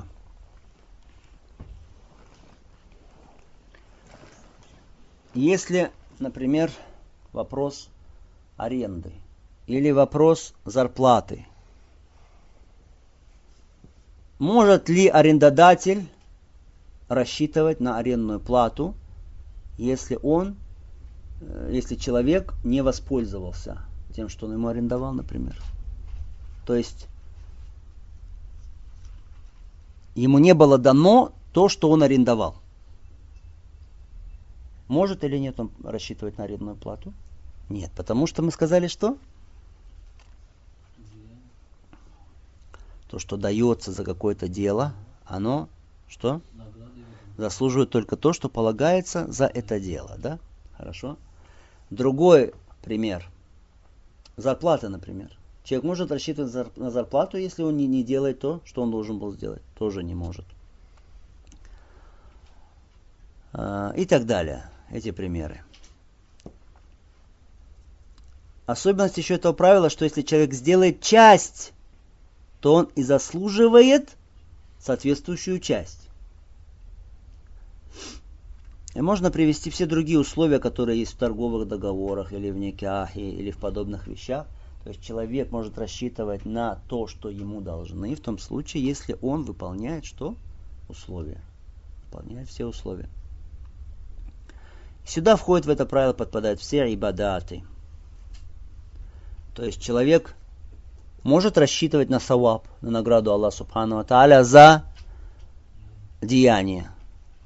[SPEAKER 1] Если, например, вопрос аренды или вопрос зарплаты, может ли арендодатель рассчитывать на арендную плату, если он, если человек не воспользовался тем, что он ему арендовал, например? То есть ему не было дано то, что он арендовал. Может или нет он рассчитывать на арендную плату? Нет, потому что мы сказали, что? То, что дается за какое-то дело, оно что? Заслуживает только то, что полагается за это дело, да? Хорошо. Другой пример. Зарплата, например. Человек может рассчитывать на зарплату, если он не, не делает то, что он должен был сделать. Тоже не может. И так далее. Эти примеры. Особенность еще этого правила, что если человек сделает часть, то он и заслуживает соответствующую часть. И можно привести все другие условия, которые есть в торговых договорах, или в никахе, или в подобных вещах. То есть человек может рассчитывать на то, что ему должны, в том случае, если он выполняет что? Условия. Выполняет все условия. Сюда входит в это правило, подпадают все ибадаты. То есть человек может рассчитывать на саваб, на награду Аллаха Субхану ва Тааля за деяние.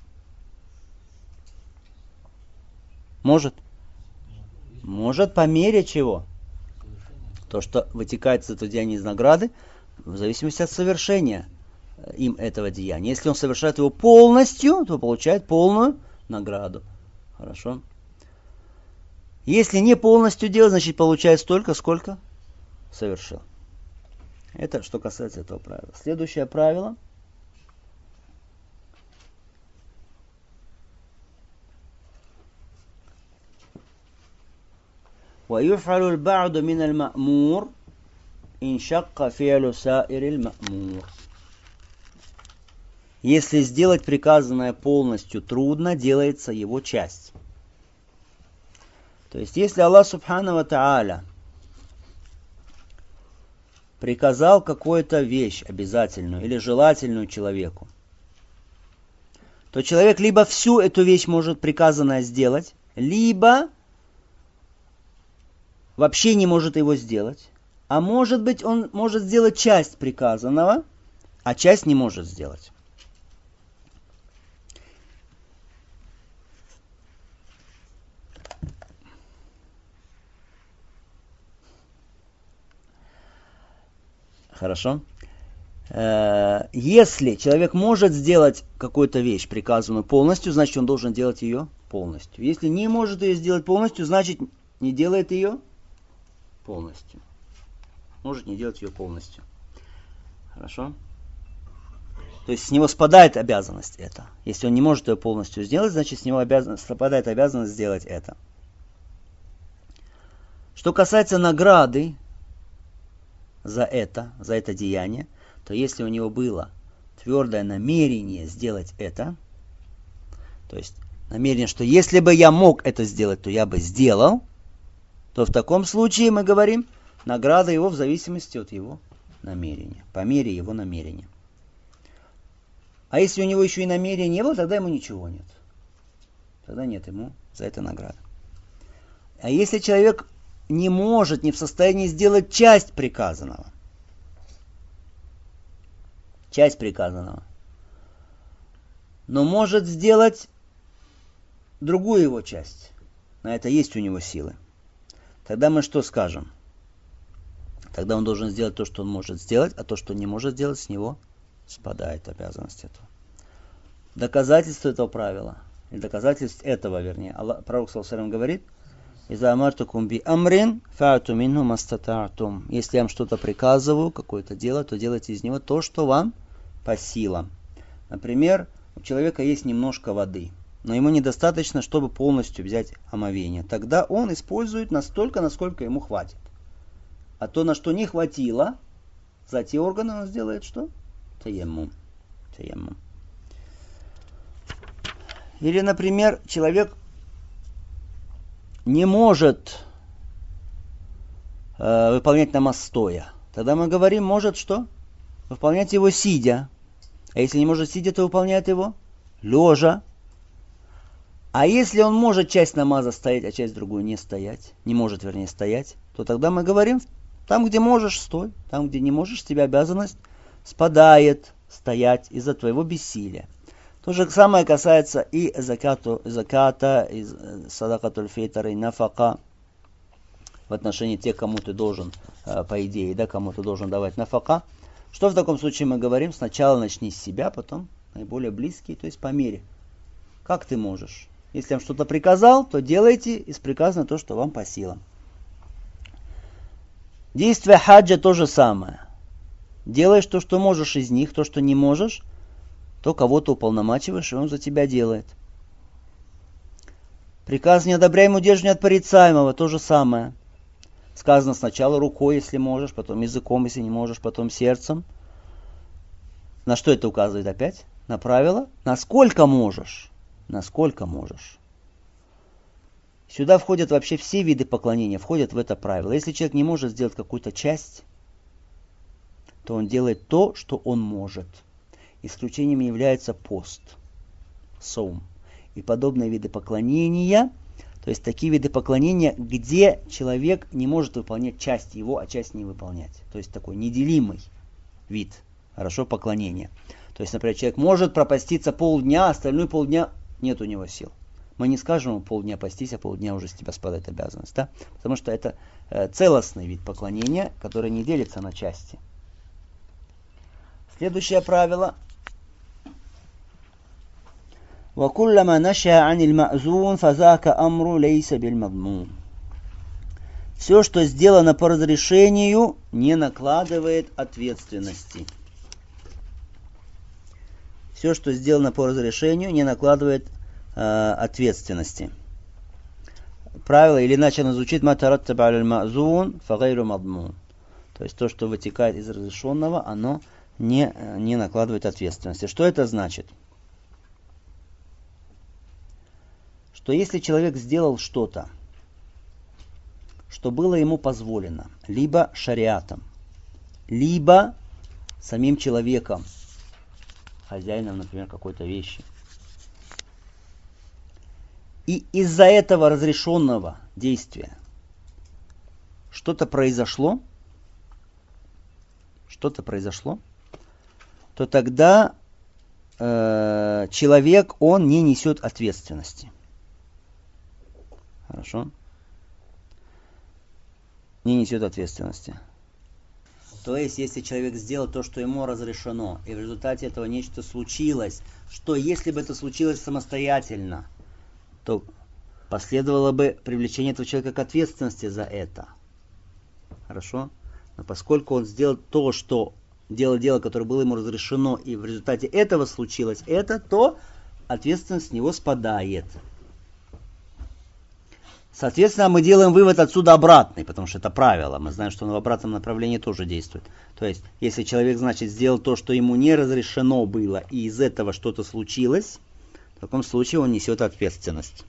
[SPEAKER 1] Может? Может по мере чего? То, что вытекает из этого деяния из награды, в зависимости от совершения им этого деяния. Если он совершает его полностью, то получает полную награду. Хорошо? Если не полностью делать, значит получает столько, сколько совершил. Это что касается этого правила. Следующее правило. ويفعل البعض من المأمور إن شق فعل سائر المأمور. Если сделать приказанное полностью трудно, делается его часть. То есть, если Аллах Субхану ва Тааля приказал какую-то вещь обязательную или желательную человеку, то человек либо всю эту вещь может приказанное сделать, либо вообще не может его сделать. А может быть, он может сделать часть приказанного, а часть не может сделать. Хорошо? Если человек может сделать какую-то вещь, приказанную полностью, значит, он должен делать ее полностью. Если не может ее сделать полностью, значит, не делает ее полностью. Может не делать ее полностью. Хорошо? То есть с него спадает обязанность это. Если он не может ее полностью сделать, значит с него обязан... спадает обязанность сделать это. Что касается награды за это, за это деяние, то если у него было твердое намерение сделать это, то есть намерение, что если бы я мог это сделать, то я бы сделал, то в таком случае мы говорим, награда его в зависимости от его намерения, по мере его намерения. А если у него еще и намерения не было, тогда ему ничего нет. Тогда нет ему за это награды. А если человек не может, не в состоянии сделать часть приказанного, часть приказанного, но может сделать другую его часть, на это есть у него силы, тогда мы что скажем? Тогда он должен сделать то, что он может сделать, а то, что не может сделать, с него спадает обязанность этого. Доказательство этого правила, или доказательство этого, вернее, Аллах, пророк саллаллаху алейхи ва саллям говорит: «Иза амартукум би амрин фа'ту минху мастатa'тум». Если я вам что-то приказываю, какое-то дело, то делайте из него то, что вам по силам. Например, у человека есть немножко воды, но ему недостаточно, чтобы полностью взять омовение. Тогда он использует настолько, насколько ему хватит. А то, на что не хватило, за те органы он сделает что? Таяммум. Таяммум. Или, например, человек не может э, выполнять намаз стоя. Тогда мы говорим, может что? Выполнять его сидя. А если не может сидя, то выполняет его лежа. А если он может часть намаза стоять, а часть другую не стоять, не может, вернее, стоять, то тогда мы говорим, там, где можешь, стой. Там, где не можешь, с тебя обязанность спадает стоять из-за твоего бессилия. То же самое касается и закату, заката, и садакатуль фитр, и нафака в отношении тех, кому ты должен, по идее, да, кому ты должен давать нафака. Что в таком случае мы говорим? Сначала начни с себя, потом наиболее близкие, то есть по мере. Как ты можешь? Если вам что-то приказал, то делайте из приказа то, что вам по силам. Действие хаджа то же самое. Делаешь то, что можешь из них, то, что не можешь, то кого-то уполномачиваешь, и он за тебя делает. Приказ не одобряем удерживание от порицаемого, то же самое. Сказано сначала рукой, если можешь, потом языком, если не можешь, потом сердцем. На что это указывает опять? На правило. Насколько можешь. Насколько можешь. Сюда входят вообще все виды поклонения, входят в это правило. Если человек не может сделать какую-то часть, то он делает то, что он может. Исключением является пост, саум и подобные виды поклонения, то есть такие виды поклонения, где человек не может выполнять часть его, а часть не выполнять. То есть такой неделимый вид, хорошо, поклонения. То есть, например, человек может пропаститься полдня, остальной полдня нет у него сил. Мы не скажем ему полдня постись, а полдня уже с тебя спадает обязанность, да? Потому что это э, целостный вид поклонения, который не делится на части. Следующее правило. وَكُلَّمَا نَشَأَ عَنِ الْمَأْذُونِ فَذَاكَ أَمْرُ لَيْسَ بِالْمَضْمُونِ. Все, что сделано по разрешению, не накладывает ответственности. Все, что сделано по разрешению, не накладывает э, ответственности. Правило, или иначе оно звучит «Ма тараттаба аль ма'зун фагайру мадмун». То есть то, что вытекает из разрешенного, оно не, не накладывает ответственности. Что это значит? Что если человек сделал что-то, что было ему позволено, либо шариатом, либо самим человеком, хозяином, например, какой-то вещи, и из-за этого разрешенного действия что-то произошло, что-то произошло, то тогда э, человек, он не несет ответственности. Хорошо? Не несет ответственности. То есть, если человек сделал то, что ему разрешено, и в результате этого нечто случилось, что если бы это случилось самостоятельно, то последовало бы привлечение этого человека к ответственности за это. Хорошо? Но поскольку он сделал то, что делал дело, которое было ему разрешено, и в результате этого случилось это, то ответственность с него спадает. Соответственно, мы делаем вывод отсюда обратный, потому что это правило. Мы знаем, что он в обратном направлении тоже действует. То есть, если человек, значит, сделал то, что ему не разрешено было, и из этого что-то случилось, в таком случае он несет ответственность.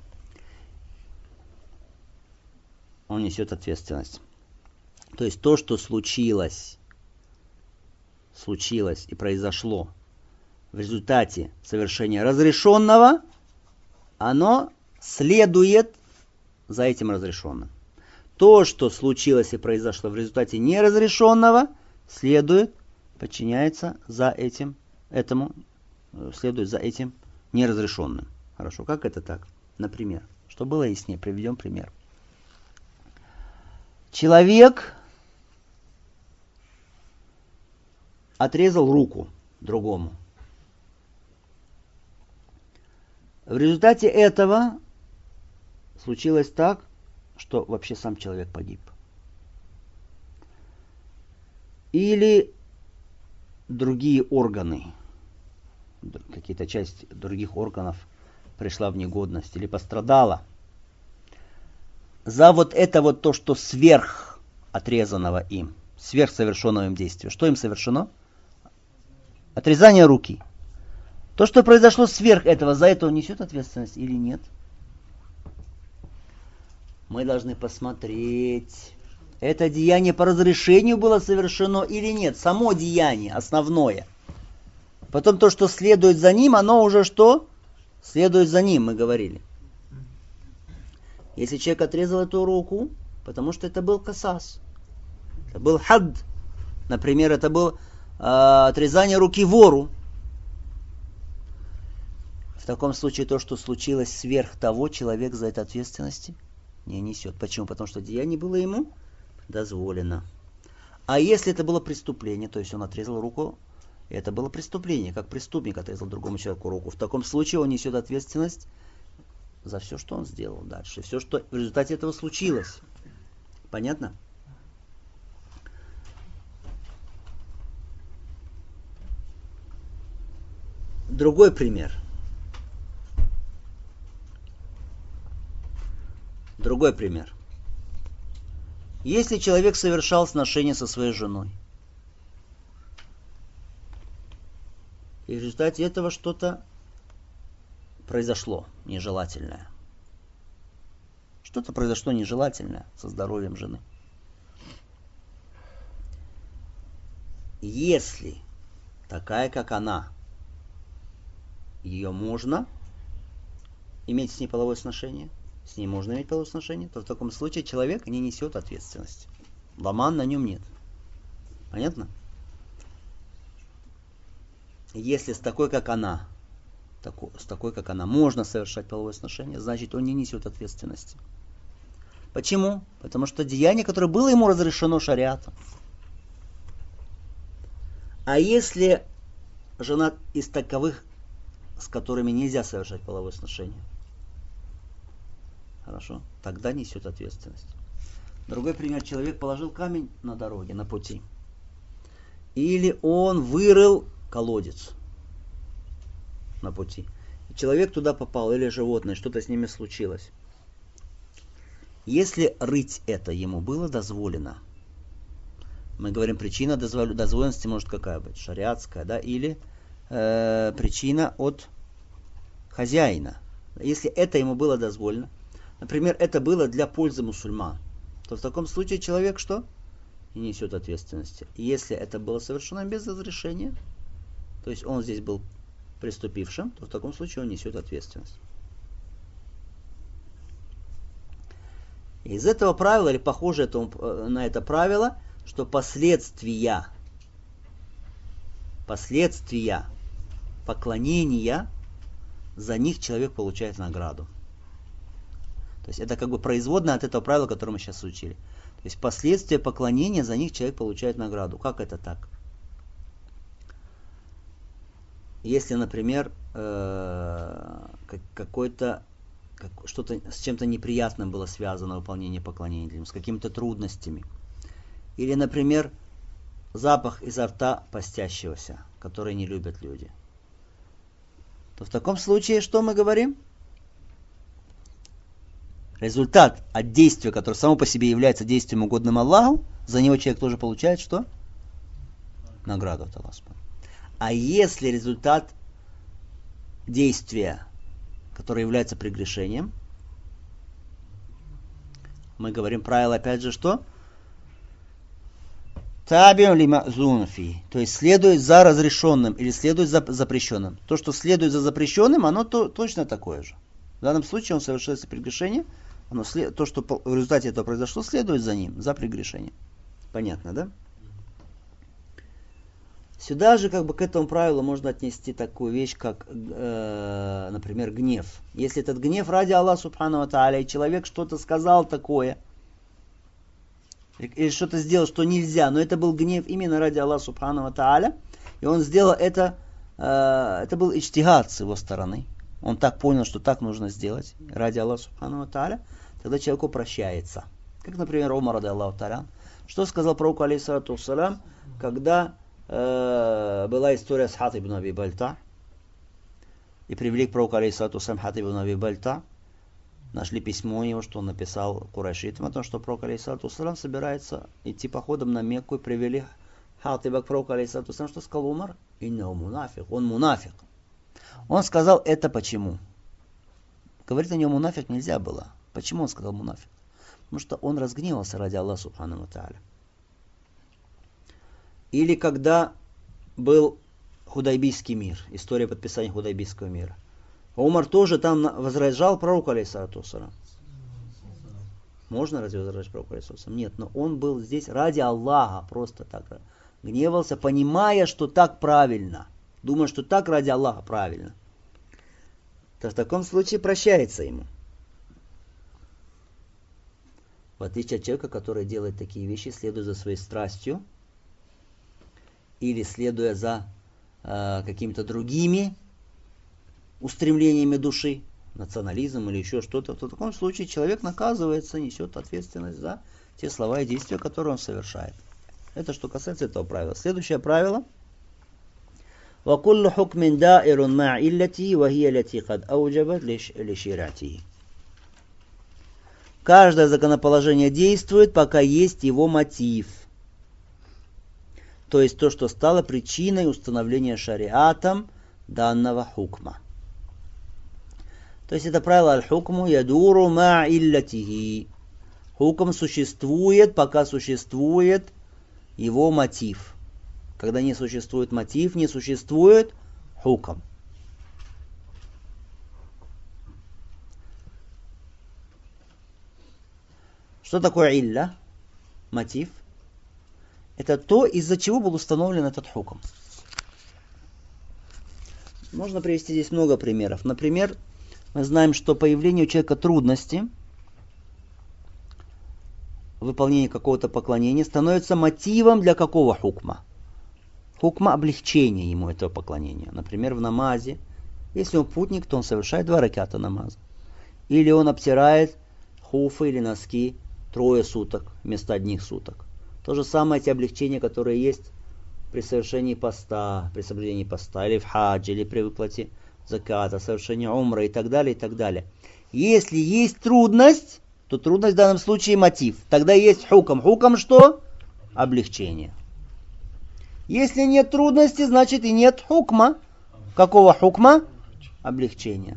[SPEAKER 1] Он несет ответственность. То есть, то, что случилось, случилось и произошло в результате совершения разрешенного, оно следует за этим разрешенным. То, что случилось и произошло в результате неразрешенного, следует, подчиняется за этим, этому, следует за этим неразрешенным. Хорошо, как это так? Например, чтобы было яснее, приведем пример. Человек отрезал руку другому. В результате этого случилось так, что вообще сам человек погиб. Или другие органы, какие-то части других органов пришла в негодность или пострадала. За вот это вот то, что сверх отрезанного им, сверхсовершенного им действия. Что им совершено? Отрезание руки. То, что произошло сверх этого, за это он несет ответственность или нет? Мы должны посмотреть, это деяние по разрешению было совершено или нет. Само деяние, основное. Потом то, что следует за ним, оно уже что? Следует за ним, мы говорили. Если человек отрезал эту руку, потому что это был касас, это был хадд, например, это было э, отрезание руки вору, в таком случае то, что случилось сверх того, человек за это ответственности не несет. Почему? Потому что деяние было ему дозволено. А если это было преступление, то есть он отрезал руку, и это было преступление, как преступник отрезал другому человеку руку, в таком случае он несет ответственность за все, что он сделал дальше, все, что в результате этого случилось. Понятно? Другой пример. Другой пример. Если человек совершал сношение со своей женой, и в результате этого что-то произошло нежелательное. Что-то произошло нежелательное со здоровьем жены. Если такая, как она, ее можно иметь с ней половое сношение, с ней можно иметь половое сношение, то в таком случае человек не несет ответственности. Ламан на нем нет. Понятно? Если с такой, как она, таку, с такой, как она, можно совершать половое сношение, значит, он не несет ответственности. Почему? Потому что деяние, которое было ему разрешено шариатом. А если жена из таковых, с которыми нельзя совершать половое сношение, хорошо, тогда несет ответственность. Другой пример. Человек положил камень на дороге, на пути. Или он вырыл колодец на пути. И человек туда попал, или животное, что-то с ними случилось. Если рыть это ему было дозволено, мы говорим, причина дозволенности может какая быть? Шариатская, да? Или э, причина от хозяина. Если это ему было дозволено, например, это было для пользы мусульман, то в таком случае человек что? Не несет ответственности. И если это было совершено без разрешения, то есть он здесь был преступившим, то в таком случае он несет ответственность. Из этого правила, или похоже на это правило, что последствия, последствия поклонения, за них человек получает награду. То есть это как бы производное от этого правила, которое мы сейчас учили. То есть последствия поклонения, за них человек получает награду. Как это так? Если, например, какой-то что-то с чем-то неприятным было связано выполнение поклонения, с какими-то трудностями. Или, например, запах изо рта постящегося, который не любят люди. То в таком случае что мы говорим? Результат от действия, которое само по себе является действием угодным Аллаху, за него человек тоже получает что? Награду от Аллаха. А если результат действия, которое является прегрешением, мы говорим правило опять же что? Табиун ли ма'зун фи. То есть следует за разрешенным или следует за запрещенным. То, что следует за запрещенным, оно то, точно такое же. В данном случае он совершает прегрешение, оно след... то, что в результате этого произошло, следует за ним, за прегрешение. Понятно, да? Сюда же как бы к этому правилу можно отнести такую вещь, как, э, например, гнев. Если этот гнев ради Аллаха Субхану ва Тааля, и человек что-то сказал такое, или что-то сделал, что нельзя, но это был гнев именно ради Аллаха Субхану ва Тааля, и он сделал это, э, это был иджтигад с его стороны. Он так понял, что так нужно сделать ради Аллаха Субхану ва Тааля, тогда человеку прощается. Как, например, Умар ради Аллаху Тааля. Что сказал пророку алейхиссалату вассалям, когда была история с Хатиб ибн Аби Бальта, и привели к пророку алейхиссалату вассалям Хатиб ибн Аби Бальта, Нашли письмо у него, что он написал курайшитам о том, что пророк алейхиссалату вассалам собирается идти походом на Мекку, и привели Хатиба к пророку алейхиссалату вассалам, что сказал Умар? Иннаху мунафик, он мунафик. Он сказал это почему? Говорить о нем мунафик нельзя было. Почему он сказал мунафик? Потому что он разгневался ради Аллаха субхану ва тааля. Или когда был Худайбийский мир, история подписания Худайбийского мира. Умар тоже там возражал пророку алейхиссалату вассалам. Можно разве возражать пророку алейхиссалату вассалам? Нет, но он был здесь ради Аллаха, просто так гневался, понимая, что так правильно. Думая, что так ради Аллаха правильно. То в таком случае прощается ему. В отличие от человека, который делает такие вещи, следуя за своей страстью, или следуя за э, какими-то другими устремлениями души, национализм или еще что-то, то в таком случае человек наказывается, несет ответственность за те слова и действия, которые он совершает. Это что касается этого правила. Следующее правило. وَكُلُّ حُكْمٍ دَائِرٌ مَعْ إِلَّتِهِ وَهِيَ الَّتِي قَدْ أَوْجَبَتْ لِشِرْعَتِهِ. Каждое законоположение действует, пока есть его мотив. То есть то, что стало причиной установления шариатом данного хукма. То есть это правило аль-хукму ядуру ма иллятихи. Хукм существует, пока существует его мотив. Когда не существует мотив, не существует хукм. Что такое илля? Мотив. Это то, из-за чего был установлен этот хукм. Можно привести здесь много примеров. Например, мы знаем, что появление у человека трудности в выполнении какого-то поклонения становится мотивом для какого хукма? Хукма облегчения ему этого поклонения. Например, в намазе. Если он путник, то он совершает два раката намаза. Или он обтирает хуфы или носки трое суток вместо одних суток. То же самое эти облегчения, которые есть при совершении поста, при соблюдении поста, или в хадже, или при выплате заката, совершении умры и так далее, и так далее. Если есть трудность, то трудность в данном случае мотив. Тогда есть хукм. Хукм что? Облегчение. Если нет трудности, значит и нет хукма. Какого хукма? Облегчения.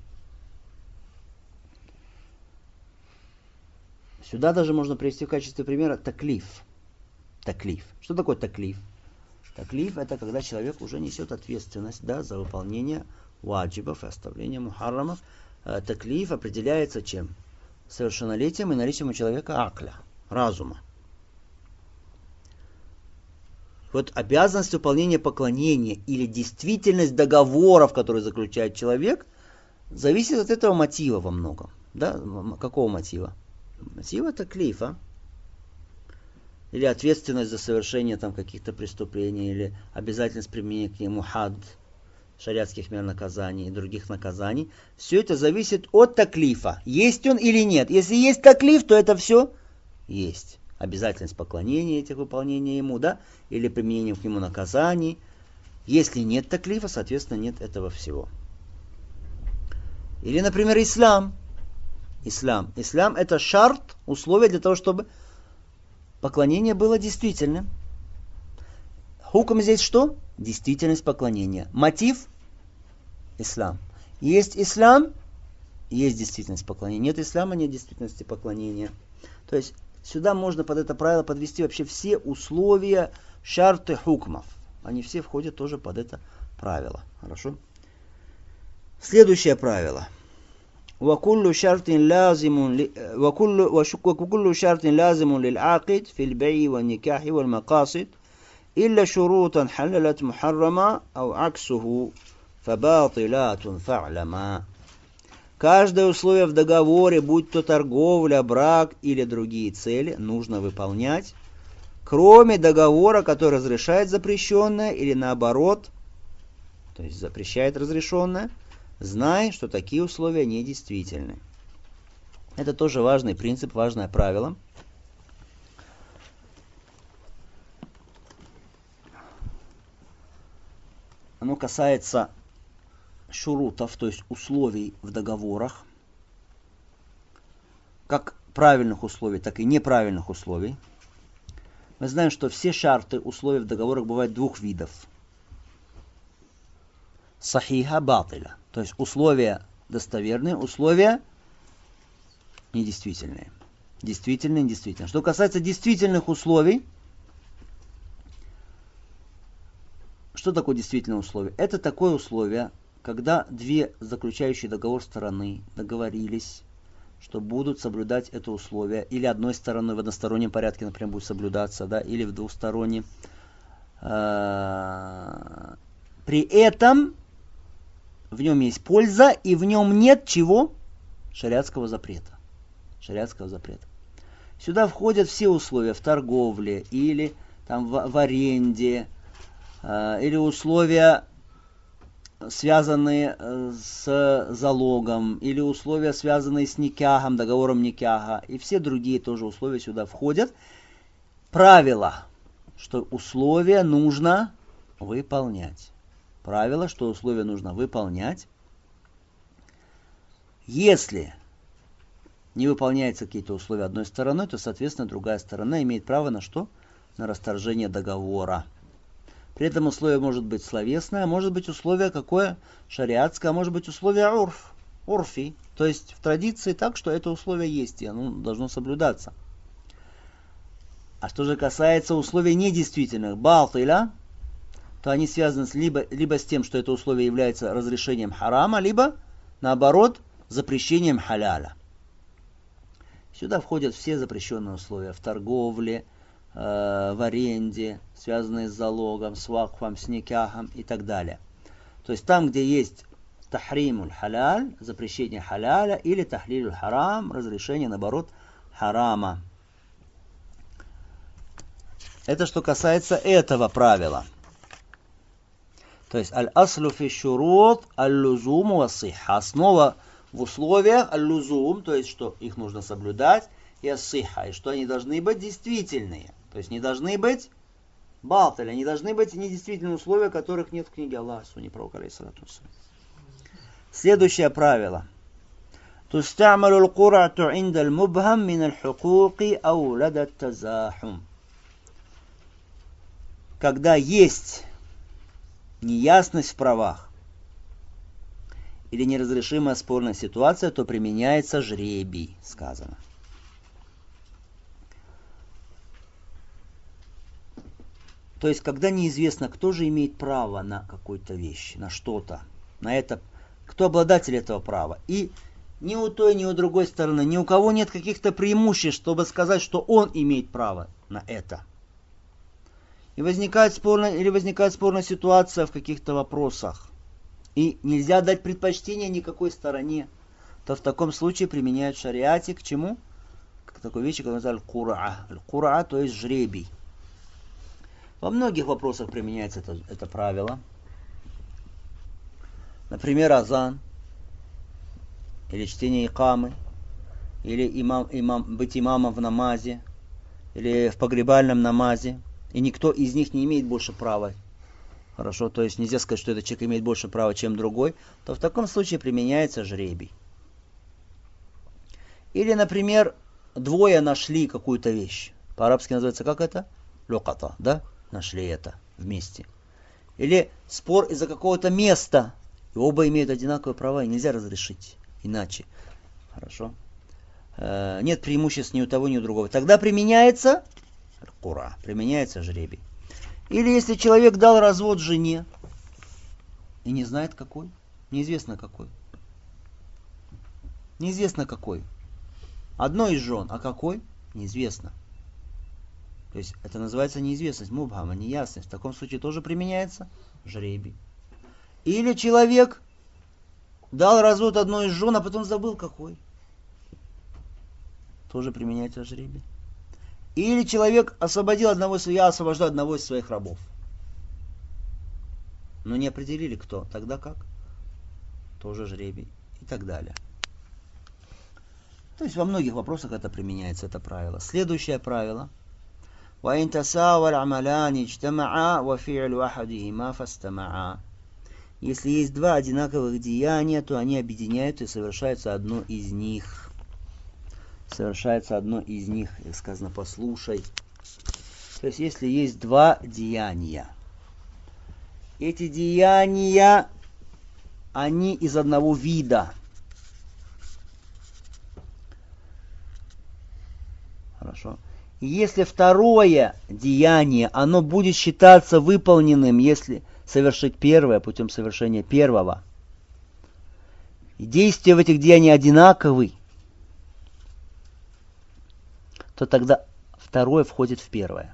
[SPEAKER 1] Сюда даже можно привести в качестве примера таклиф. Таклиф. Что такое таклиф? Таклиф — это когда человек уже несет ответственность, да, за выполнение ваджибов и оставление мухаррамов. Таклиф определяется чем? Совершеннолетием и наличием у человека акля, разума. Вот обязанность выполнения поклонения или действительность договоров, которые заключает человек, зависит от этого мотива во многом. Да? Какого мотива? Мотива таклифа. Или ответственность за совершение там каких-то преступлений, или обязательность применения к нему хад, шариатских мер наказаний и других наказаний. Все это зависит от таклифа. Есть он или нет. Если есть таклиф, то это все есть. Обязательность поклонения этих выполнения ему, да, или применение к нему наказаний. Если нет таклифа, соответственно, нет этого всего. Или, например, ислам. Ислам. Ислам — это шарт, условие для того, чтобы поклонение было действительным. Хукм здесь что? Действительность поклонения. Мотив? Ислам. Есть ислам, есть действительность поклонения. Нет ислама, нет действительности поклонения. То есть сюда можно под это правило подвести вообще все условия шарты хукмов. Они все входят тоже под это правило. Хорошо? Следующее правило. وكل شرط لازم وكل وكل شرط لازم للعاقد في البيع والنكاح والمقاصد إلا شروطا حللت محرما أو عكسه فباطلات فاعلما. Каждое условие в договоре, будь то торговля, брак или другие цели, нужно выполнять, кроме договора, который разрешает запрещенное или наоборот, то есть запрещает разрешенное. Знай, что такие условия недействительны. Это тоже важный принцип, важное правило. Оно касается шурутов, то есть условий в договорах. как правильных условий, так и неправильных условий. Мы знаем, что все шарты, условия в договорах бывают двух видов. Сахиха, батиля. То есть условия достоверные, условия недействительные. Действительные, недействительные. Что касается действительных условий, что такое действительное условие? Это такое условие, когда две заключающие договор стороны договорились, что будут соблюдать это условие, или одной стороной в одностороннем порядке, например, будет соблюдаться, да, или в двустороннем. При этом в нем есть польза, и в нем нет чего? Шариатского запрета. Шариатского запрета. Сюда входят все условия в торговле, или там в, в аренде, э, или условия, связанные с залогом, или условия, связанные с никяхом, договором никяха, и все другие тоже условия сюда входят. Правило, что условия нужно выполнять. Правило, что условия нужно выполнять. Если не выполняются какие-то условия одной стороной, то, соответственно, другая сторона имеет право на что? На расторжение договора. При этом условие может быть словесное, а может быть условие какое? Шариатское, а может быть условие урф, урфи. То есть в традиции так, что это условие есть, и оно должно соблюдаться. А что же касается условий недействительных, балтиля, то они связаны с либо, либо с тем, что это условие является разрешением харама, либо, наоборот, запрещением халяля. Сюда входят все запрещенные условия в торговле, э, в аренде, связанные с залогом, с вакфом, с никяхом и так далее. То есть там, где есть тахримуль халяль, запрещение халяля, или тахлилюль харам, разрешение, наоборот, харама. Это что касается этого правила. То есть аль-аслу фи шурут аль-лузум ва сихха. Основа в условиях аль-лузум, то есть что их нужно соблюдать, и ас-сихха, и что они должны быть действительные. То есть не должны быть балтиль, они должны быть недействительные условия, которых нет в книге Аллаха, суни пророка алейхиссалату вассалям. Следующее правило. Тустамалу аль-кур'ату инда аль-мубхам мин аль-хукуки ау лада ат-тазахум. Когда есть неясность в правах или неразрешимая спорная ситуация, то применяется жребий, сказано. То есть, когда неизвестно, кто же имеет право на какую-то вещь, на что-то, на это, кто обладатель этого права. И ни у той, ни у другой стороны, ни у кого нет каких-то преимуществ, чтобы сказать, что он имеет право на это. И возникает спорная, или возникает спорная ситуация в каких-то вопросах, и нельзя дать предпочтение никакой стороне, то в таком случае применяют в шариате к чему? К такой вещи, как называют аль-кура. Аль-кура, то есть жребий. Во многих вопросах применяется это, это правило. Например, азан, или чтение икамы, или имам, имам, быть имамом в намазе, или в погребальном намазе. И никто из них не имеет больше права. Хорошо, то есть нельзя сказать, что этот человек имеет больше права, чем другой, то в таком случае применяется жребий. Или, например, двое нашли какую-то вещь. По-арабски называется как это? Люката, да? Нашли это вместе. Или спор из-за какого-то места. И оба имеют одинаковые права, и нельзя разрешить иначе. Хорошо. Э, нет преимуществ ни у того, ни у другого. Тогда применяется кура, применяется жребий. Или если человек дал развод жене и не знает какой, неизвестно какой. Неизвестно какой. Одной из жен, а какой? Неизвестно. То есть это называется неизвестность, мубхама, неясность. В таком случае тоже применяется жребий. Или человек дал развод одной из жен, а потом забыл какой. Тоже применяется жребий. Или человек освободил одного из своих, я освобождаю одного из своих рабов. Но не определили кто. Тогда как? Тоже жребий. И так далее. То есть во многих вопросах это применяется, это правило. Следующее правило. وَإِنْ تَسَاوَى الْعَمَلَانِ اجْتَمَعَا وَفِعْلُ أَحَدِهِمَا فَاسْتَمَعَا. Если есть два одинаковых деяния, то они объединяют и совершается одно из них. совершается одно из них, как сказано, послушай. То есть, если есть два деяния, эти деяния, они из одного вида. Хорошо. И если второе деяние, оно будет считаться выполненным, если совершить первое путем совершения первого, и действия в этих деяниях одинаковы, то тогда второе входит в первое.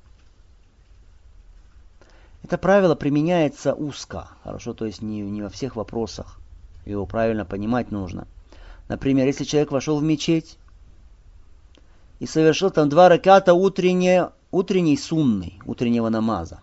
[SPEAKER 1] Это правило применяется узко, хорошо, то есть не, не во всех вопросах. Его правильно понимать нужно. Например, если человек вошел в мечеть и совершил там два раката утренней, утренней сунны, утреннего намаза.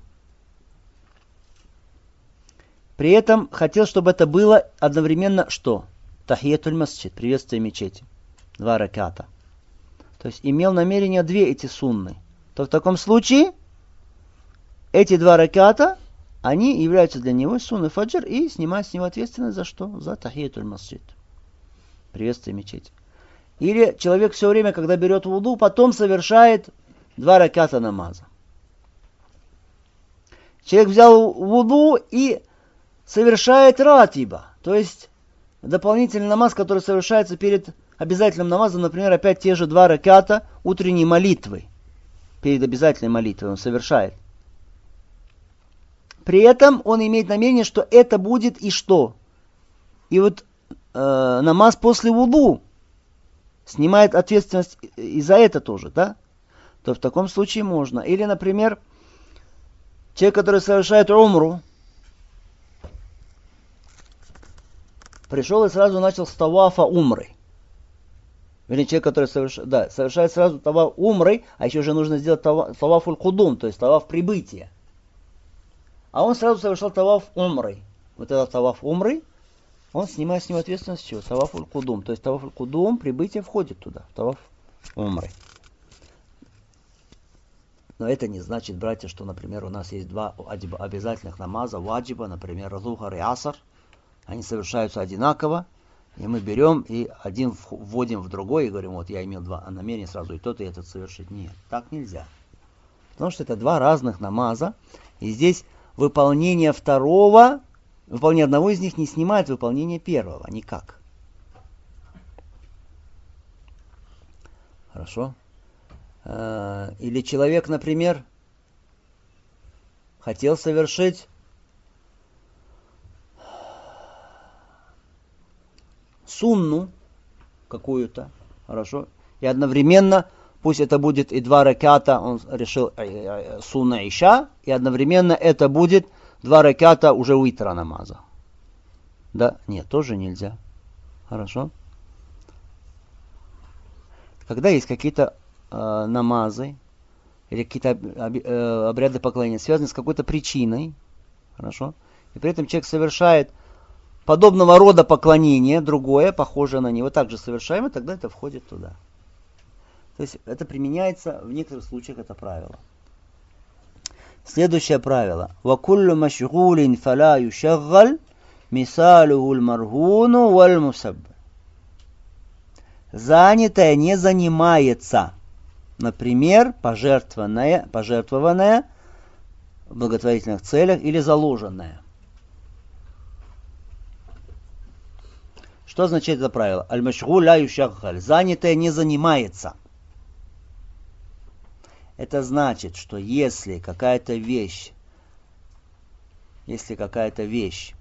[SPEAKER 1] При этом хотел, чтобы это было одновременно что? Тахиятуль масджид, приветствие мечети. Два раката. То есть имел намерение две эти сунны. То в таком случае эти два раката, они являются для него сунной фаджр и снимают с него ответственность за что? За тахиятуль масджид. Приветствие мечети. Или человек все время, когда берет вуду, потом совершает два раката намаза. Человек взял вуду и совершает ратиба, то есть дополнительный намаз, который совершается перед обязательным намазом, например, опять те же два раката утренней молитвы. Перед обязательной молитвой он совершает. При этом он имеет намерение, что это будет и что? И вот э, намаз после вуду снимает ответственность и за это тоже, да? То в таком случае можно. Или, например, человек, который совершает умру, пришел и сразу начал с тавафа умры. Вернее, человек, который совершает, да, совершает сразу таваф умры, а еще же нужно сделать таваф уль-кудум, то есть таваф прибытия. А он сразу совершал таваф умры. Вот этот таваф умры, он снимает с него ответственность чего? Таваф уль-кудум. То есть таваф уль-кудум, прибытие входит туда, в таваф умры. Но это не значит, братья, что, например, у нас есть два обязательных намаза, ваджиба, например, зухар и асар. Они совершаются одинаково, и мы берем и один вводим в другой и говорим, вот я имел два намерения сразу и тот, и этот совершить. Нет, так нельзя. Потому что это два разных намаза, и здесь выполнение второго, выполнение одного из них не снимает выполнение первого, никак. Хорошо? Или человек, например, хотел совершить сунну какую-то, хорошо, и одновременно, пусть это будет и два раката, он решил э, э, сунна иша, и одновременно это будет два раката уже уитра намаза. Да, нет, тоже нельзя. Хорошо. Когда есть какие-то э, намазы или какие-то э, обряды поклонения, связанные с какой-то причиной, хорошо, и при этом человек совершает подобного рода поклонение, другое, похожее на него, также совершаемо, тогда это входит туда. То есть это применяется в некоторых случаях, это правило. Следующее правило. وَكُلُّ مَشْغُولٍ فَلَا يُشَغَّلْ مِثَالُهُ الْمَرْهُونُ وَالْمُسَبَّ. Занятое не занимается. Например, пожертвованное, пожертвованное в благотворительных целях или заложенное. Что означает это правило? Аль-машгу ля юшаггаль. Занятое не занимается. Это значит, что если какая-то вещь, если какая-то вещь,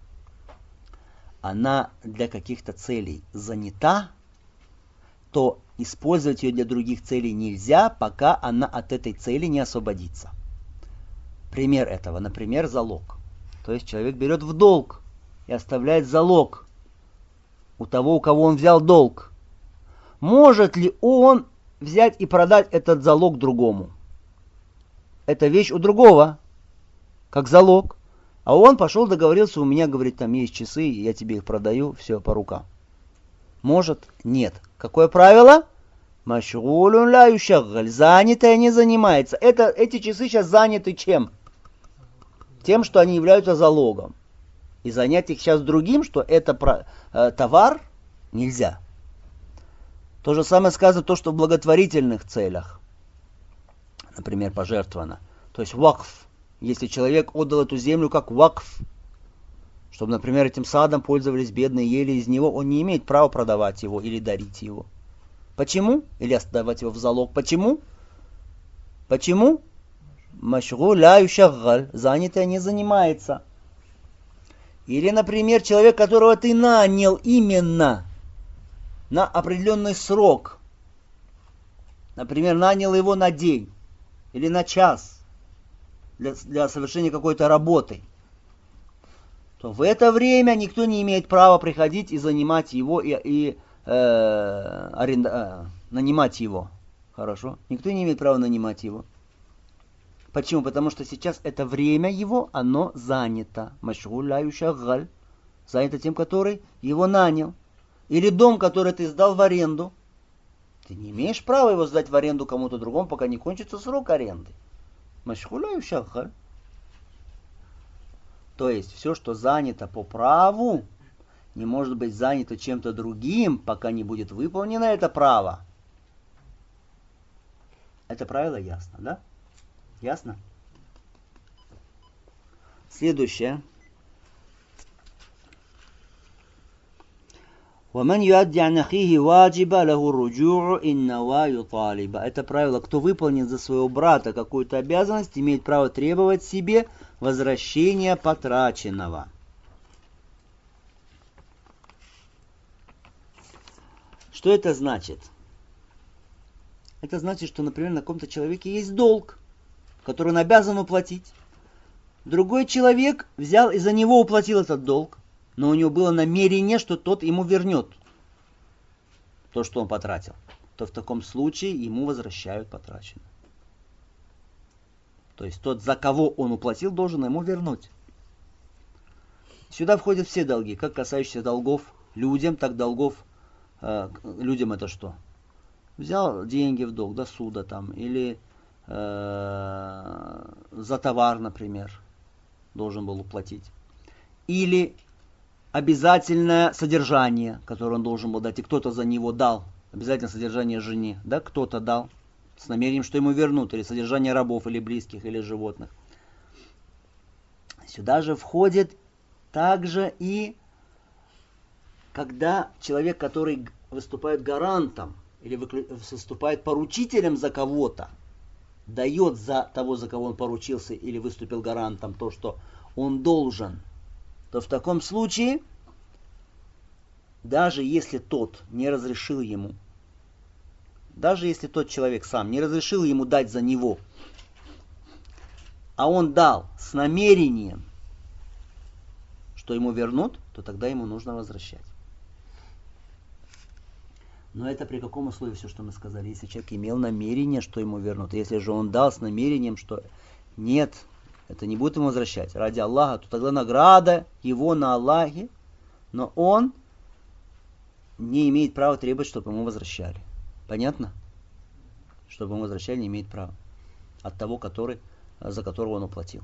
[SPEAKER 1] она для каких-то целей занята, то использовать ее для других целей нельзя, пока она от этой цели не освободится. Пример этого, например, залог. То есть человек берет в долг и оставляет залог у того, у кого он взял долг. Может ли он взять и продать этот залог другому? Это вещь у другого, как залог. А он пошел, договорился, у меня, говорит, там есть часы, я тебе их продаю, все по рукам. Может? Нет. Какое правило? Машгулюн ля юшаггаль. Занятое не занимается. Это, эти часы сейчас заняты чем? Тем, что они являются залогом. И занять их сейчас другим, что это про, э, товар, нельзя. То же самое сказано то, что в благотворительных целях, например, пожертвовано. То есть вакф. Если человек отдал эту землю как вакф, чтобы, например, этим садом пользовались бедные, ели из него, он не имеет права продавать его или дарить его. Почему? Или отдавать его в залог. Почему? Почему? Машгу ля юшаггаль. Занятый не занимается. Или, например, человек, которого ты нанял именно на определенный срок. Например, нанял его на день или на час для, для совершения какой-то работы. То в это время никто не имеет права приходить и занимать его, и, и э, аренда, э, нанимать его. Хорошо? Никто не имеет права нанимать его. Почему? Потому что сейчас это время его, оно занято. Машгуль ля юшаггаль. Занято тем, который его нанял. Или дом, который ты сдал в аренду. Ты не имеешь права его сдать в аренду кому-то другому, пока не кончится срок аренды. Машгуль ля юшаггаль. То есть все, что занято по праву, не может быть занято чем-то другим, пока не будет выполнено это право. Это правило ясно, да? Ясно? Следующее. وَمَنْ يُؤَدِّ عَنْ أَخِيهِ وَاجِبًا لَهُ الرُّجُوعُ إِنْ نَوَى يُطَالِبَ. Это правило, кто выполнит за своего брата какую-то обязанность, имеет право требовать себе возвращения потраченного. Что это значит? Это значит, что, например, на каком-то человеке есть долг, который он обязан уплатить. Другой человек взял и за него уплатил этот долг, но у него было намерение, что тот ему вернет то, что он потратил. То в таком случае ему возвращают потраченное. То есть тот, за кого он уплатил, должен ему вернуть. Сюда входят все долги, как касающиеся долгов людям, так долгов э, людям это что? Взял деньги в долг до суда там, или э, за товар, например, должен был уплатить. Или обязательное содержание, которое он должен был дать, и кто-то за него дал. Обязательное содержание жене, да, кто-то дал, с намерением, что ему вернут, или содержание рабов, или близких, или животных. Сюда же входит также и когда человек, который выступает гарантом, или выступает поручителем за кого-то, дает за того, за кого он поручился, или выступил гарантом, то, что он должен, то в таком случае, даже если тот не разрешил ему, даже если тот человек сам не разрешил ему дать за него, а он дал с намерением, что ему вернут, то тогда ему нужно возвращать. Но это при каком условии все, что мы сказали? Если человек имел намерение, что ему вернут. Если же он дал с намерением, что нет, это не будет ему возвращать ради Аллаха, то тогда награда его на Аллахе, но он не имеет права требовать, чтобы ему возвращали. Понятно? Чтобы ему возвращали, не имеет права. От того, который, за которого он уплатил.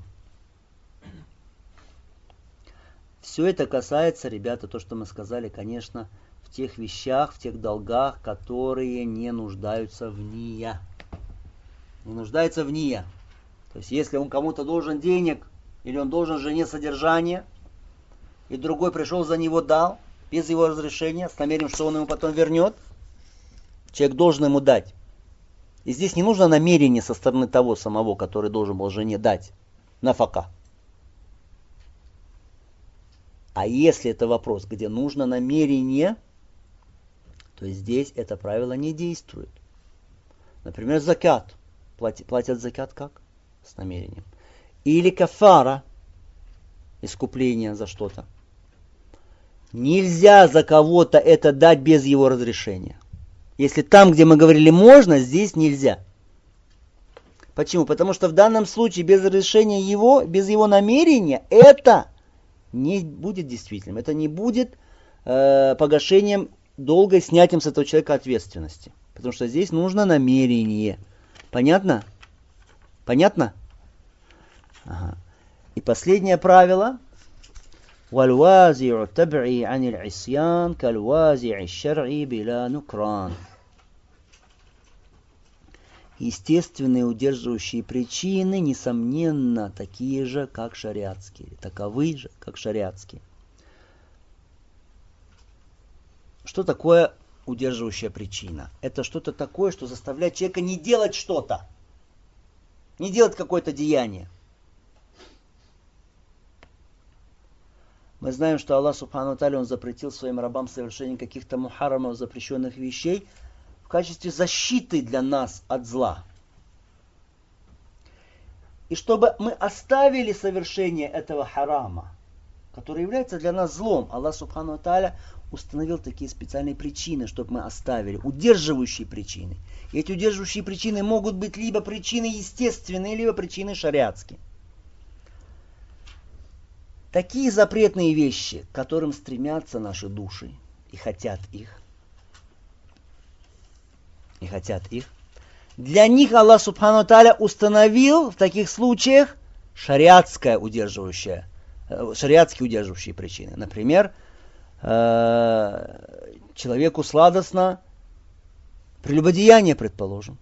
[SPEAKER 1] Все это касается, ребята, то, что мы сказали, конечно, в тех вещах, в тех долгах, которые не нуждаются в ния. Не нуждаются в ния. То есть, если он кому-то должен денег, или он должен жене содержание, и другой пришел за него, дал, без его разрешения, с намерением, что он ему потом вернет, человек должен ему дать. И здесь не нужно намерение со стороны того самого, который должен был жене дать, нафака. А если это вопрос, где нужно намерение, то здесь это правило не действует. Например, закят. Платят, платят закят как? С намерением. Или кафара. Искупление за что-то. Нельзя за кого-то это дать без его разрешения. Если там, где мы говорили можно, здесь нельзя. Почему? Потому что в данном случае без разрешения его, без его намерения, это не будет действительным. Это не будет э, погашением долга, снятием с этого человека ответственности. Потому что здесь нужно намерение. Понятно? Понятно? Ага. И последнее правило. وَالْوَازِعُ تَبْعِي عَنِ الْعِصْيَانِ كَالْوَازِعِ الشَّرْعِ بِلَا نُكْرَانِ. естественные удерживающие причины, несомненно, такие же, как шариатские, таковы же, как шариатские. Что такое удерживающая причина? Это что-то такое, что заставляет человека не делать что-то, не делать какое-то деяние. Мы знаем, что Аллах Субхану ва Тааля, Он запретил своим рабам совершение каких-то мухаррамов, запрещенных вещей, в качестве защиты для нас от зла. И чтобы мы оставили совершение этого харама, который является для нас злом, Аллах Субхану ва Тааля установил такие специальные причины, чтобы мы оставили, удерживающие причины. И эти удерживающие причины могут быть либо причины естественные, либо причины шариатские. Такие запретные вещи, к которым стремятся наши души и хотят их, и хотят их, для них Аллах Субхану ва Тааля установил в таких случаях шариатское удерживающее, шариатские удерживающие причины. Например, человеку сладостно прелюбодеяние, предположим.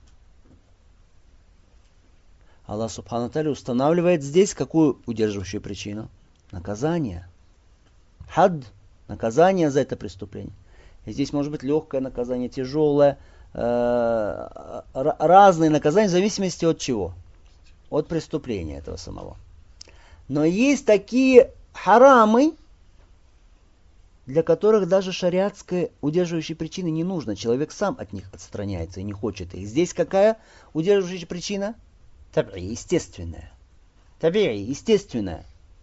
[SPEAKER 1] Аллах Субхану ва Тааля устанавливает здесь какую удерживающую причину? Наказание. Хад. Наказание за это преступление. И здесь может быть легкое наказание, тяжелое, э, разные наказания в зависимости от чего? От преступления этого самого. Но есть такие харамы, для которых даже шариатская удерживающая причина не нужна. Человек сам от них отстраняется и не хочет их. Здесь какая удерживающая причина? Таби, естественная. Таби, естественная.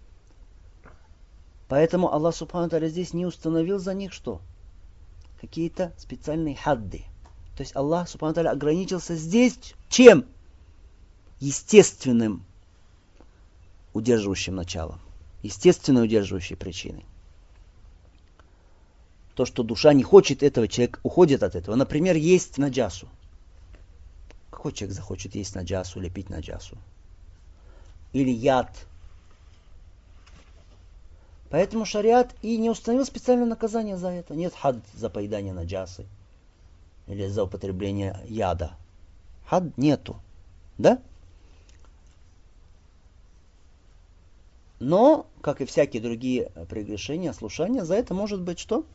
[SPEAKER 1] Поэтому Аллах Субхану ва Тааля здесь не установил за них что? Какие-то специальные хадды. То есть Аллах Субхану ва Тааля ограничился здесь чем? Естественным удерживающим началом. Естественной удерживающей причиной. То, что душа не хочет этого, человек уходит от этого. Например, есть наджасу. Какой человек захочет есть наджасу или пить наджасу? Или яд? Поэтому шариат и не установил специальное наказание за это. Нет хад за поедание наджасы. Или за употребление яда. Хад нету. Да? Но, как и всякие другие прегрешения, ослушания, за это может быть что?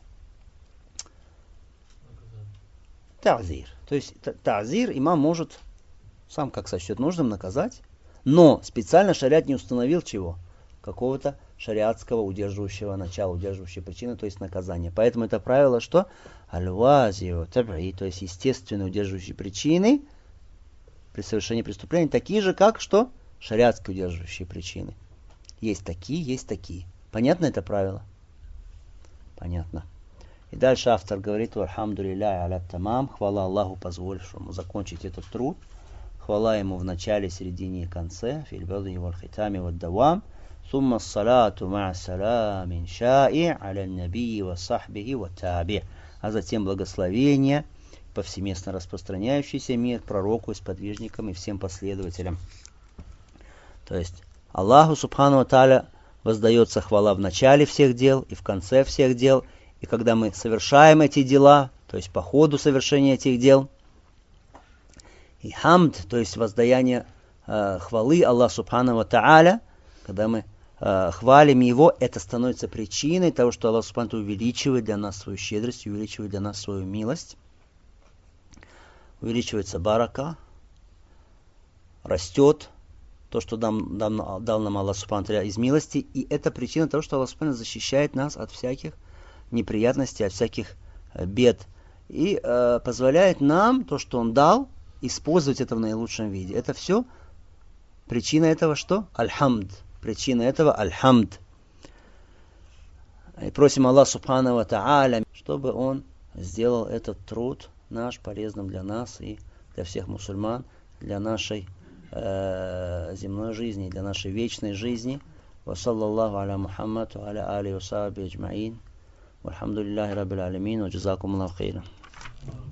[SPEAKER 1] Та'зир. То есть та'зир имам может сам как сочтет нужным наказать, но специально шариат не установил чего? Какого-то шариатского удерживающего начала, удерживающей причины, то есть наказания. Поэтому это правило, что аль-вазио таб'и, то есть естественные удерживающие причины при совершении преступления, такие же, как что? Шариатские удерживающие причины. Есть такие, есть такие. Понятно это правило? Понятно. И дальше автор говорит: «Вальхамдулилляхи аля тамам», хвала Аллаху, позволившему закончить этот труд. Хвала ему в начале, середине и конце. Фильбади валь хитами вад давам. Сумма ссалату ма'а саламин ша'i аля набии ва сахбихи ва таби. А затем благословение, повсеместно распространяющийся мир пророку и сподвижникам и всем последователям. То есть Аллаху Субхану ва Тааля воздается хвала в начале всех дел и в конце всех дел. И когда мы совершаем эти дела, то есть по ходу совершения этих дел, и хамд, то есть воздаяние э, хвалы Аллаху Субхану ва Тааля, когда мы э, хвалим Его, это становится причиной того, что Аллах Субхану ва Тааля увеличивает для нас свою щедрость, увеличивает для нас свою милость, увеличивается барака, растет то, что дам, дам, дал нам Аллах Субхану ва Тааля из милости, и это причина того, что Аллах Субхану ва Тааля защищает нас от всяких неприятностей, от всяких э, бед, и э, позволяет нам то, что Он дал, использовать это в наилучшем виде. Это все причина этого что? Аль-хамд. Причина этого аль-хамд. И просим Аллах Субхану ва Тааля, чтобы Он сделал этот труд наш полезным для нас и для всех мусульман, для нашей э, земной жизни, для нашей вечной жизни. Ва саллаллаху аля Мухаммад ва аля али ва сахби аджмаин. Вальхамдулиллахи раббил алямин. Ва джазакумуллаху хейран.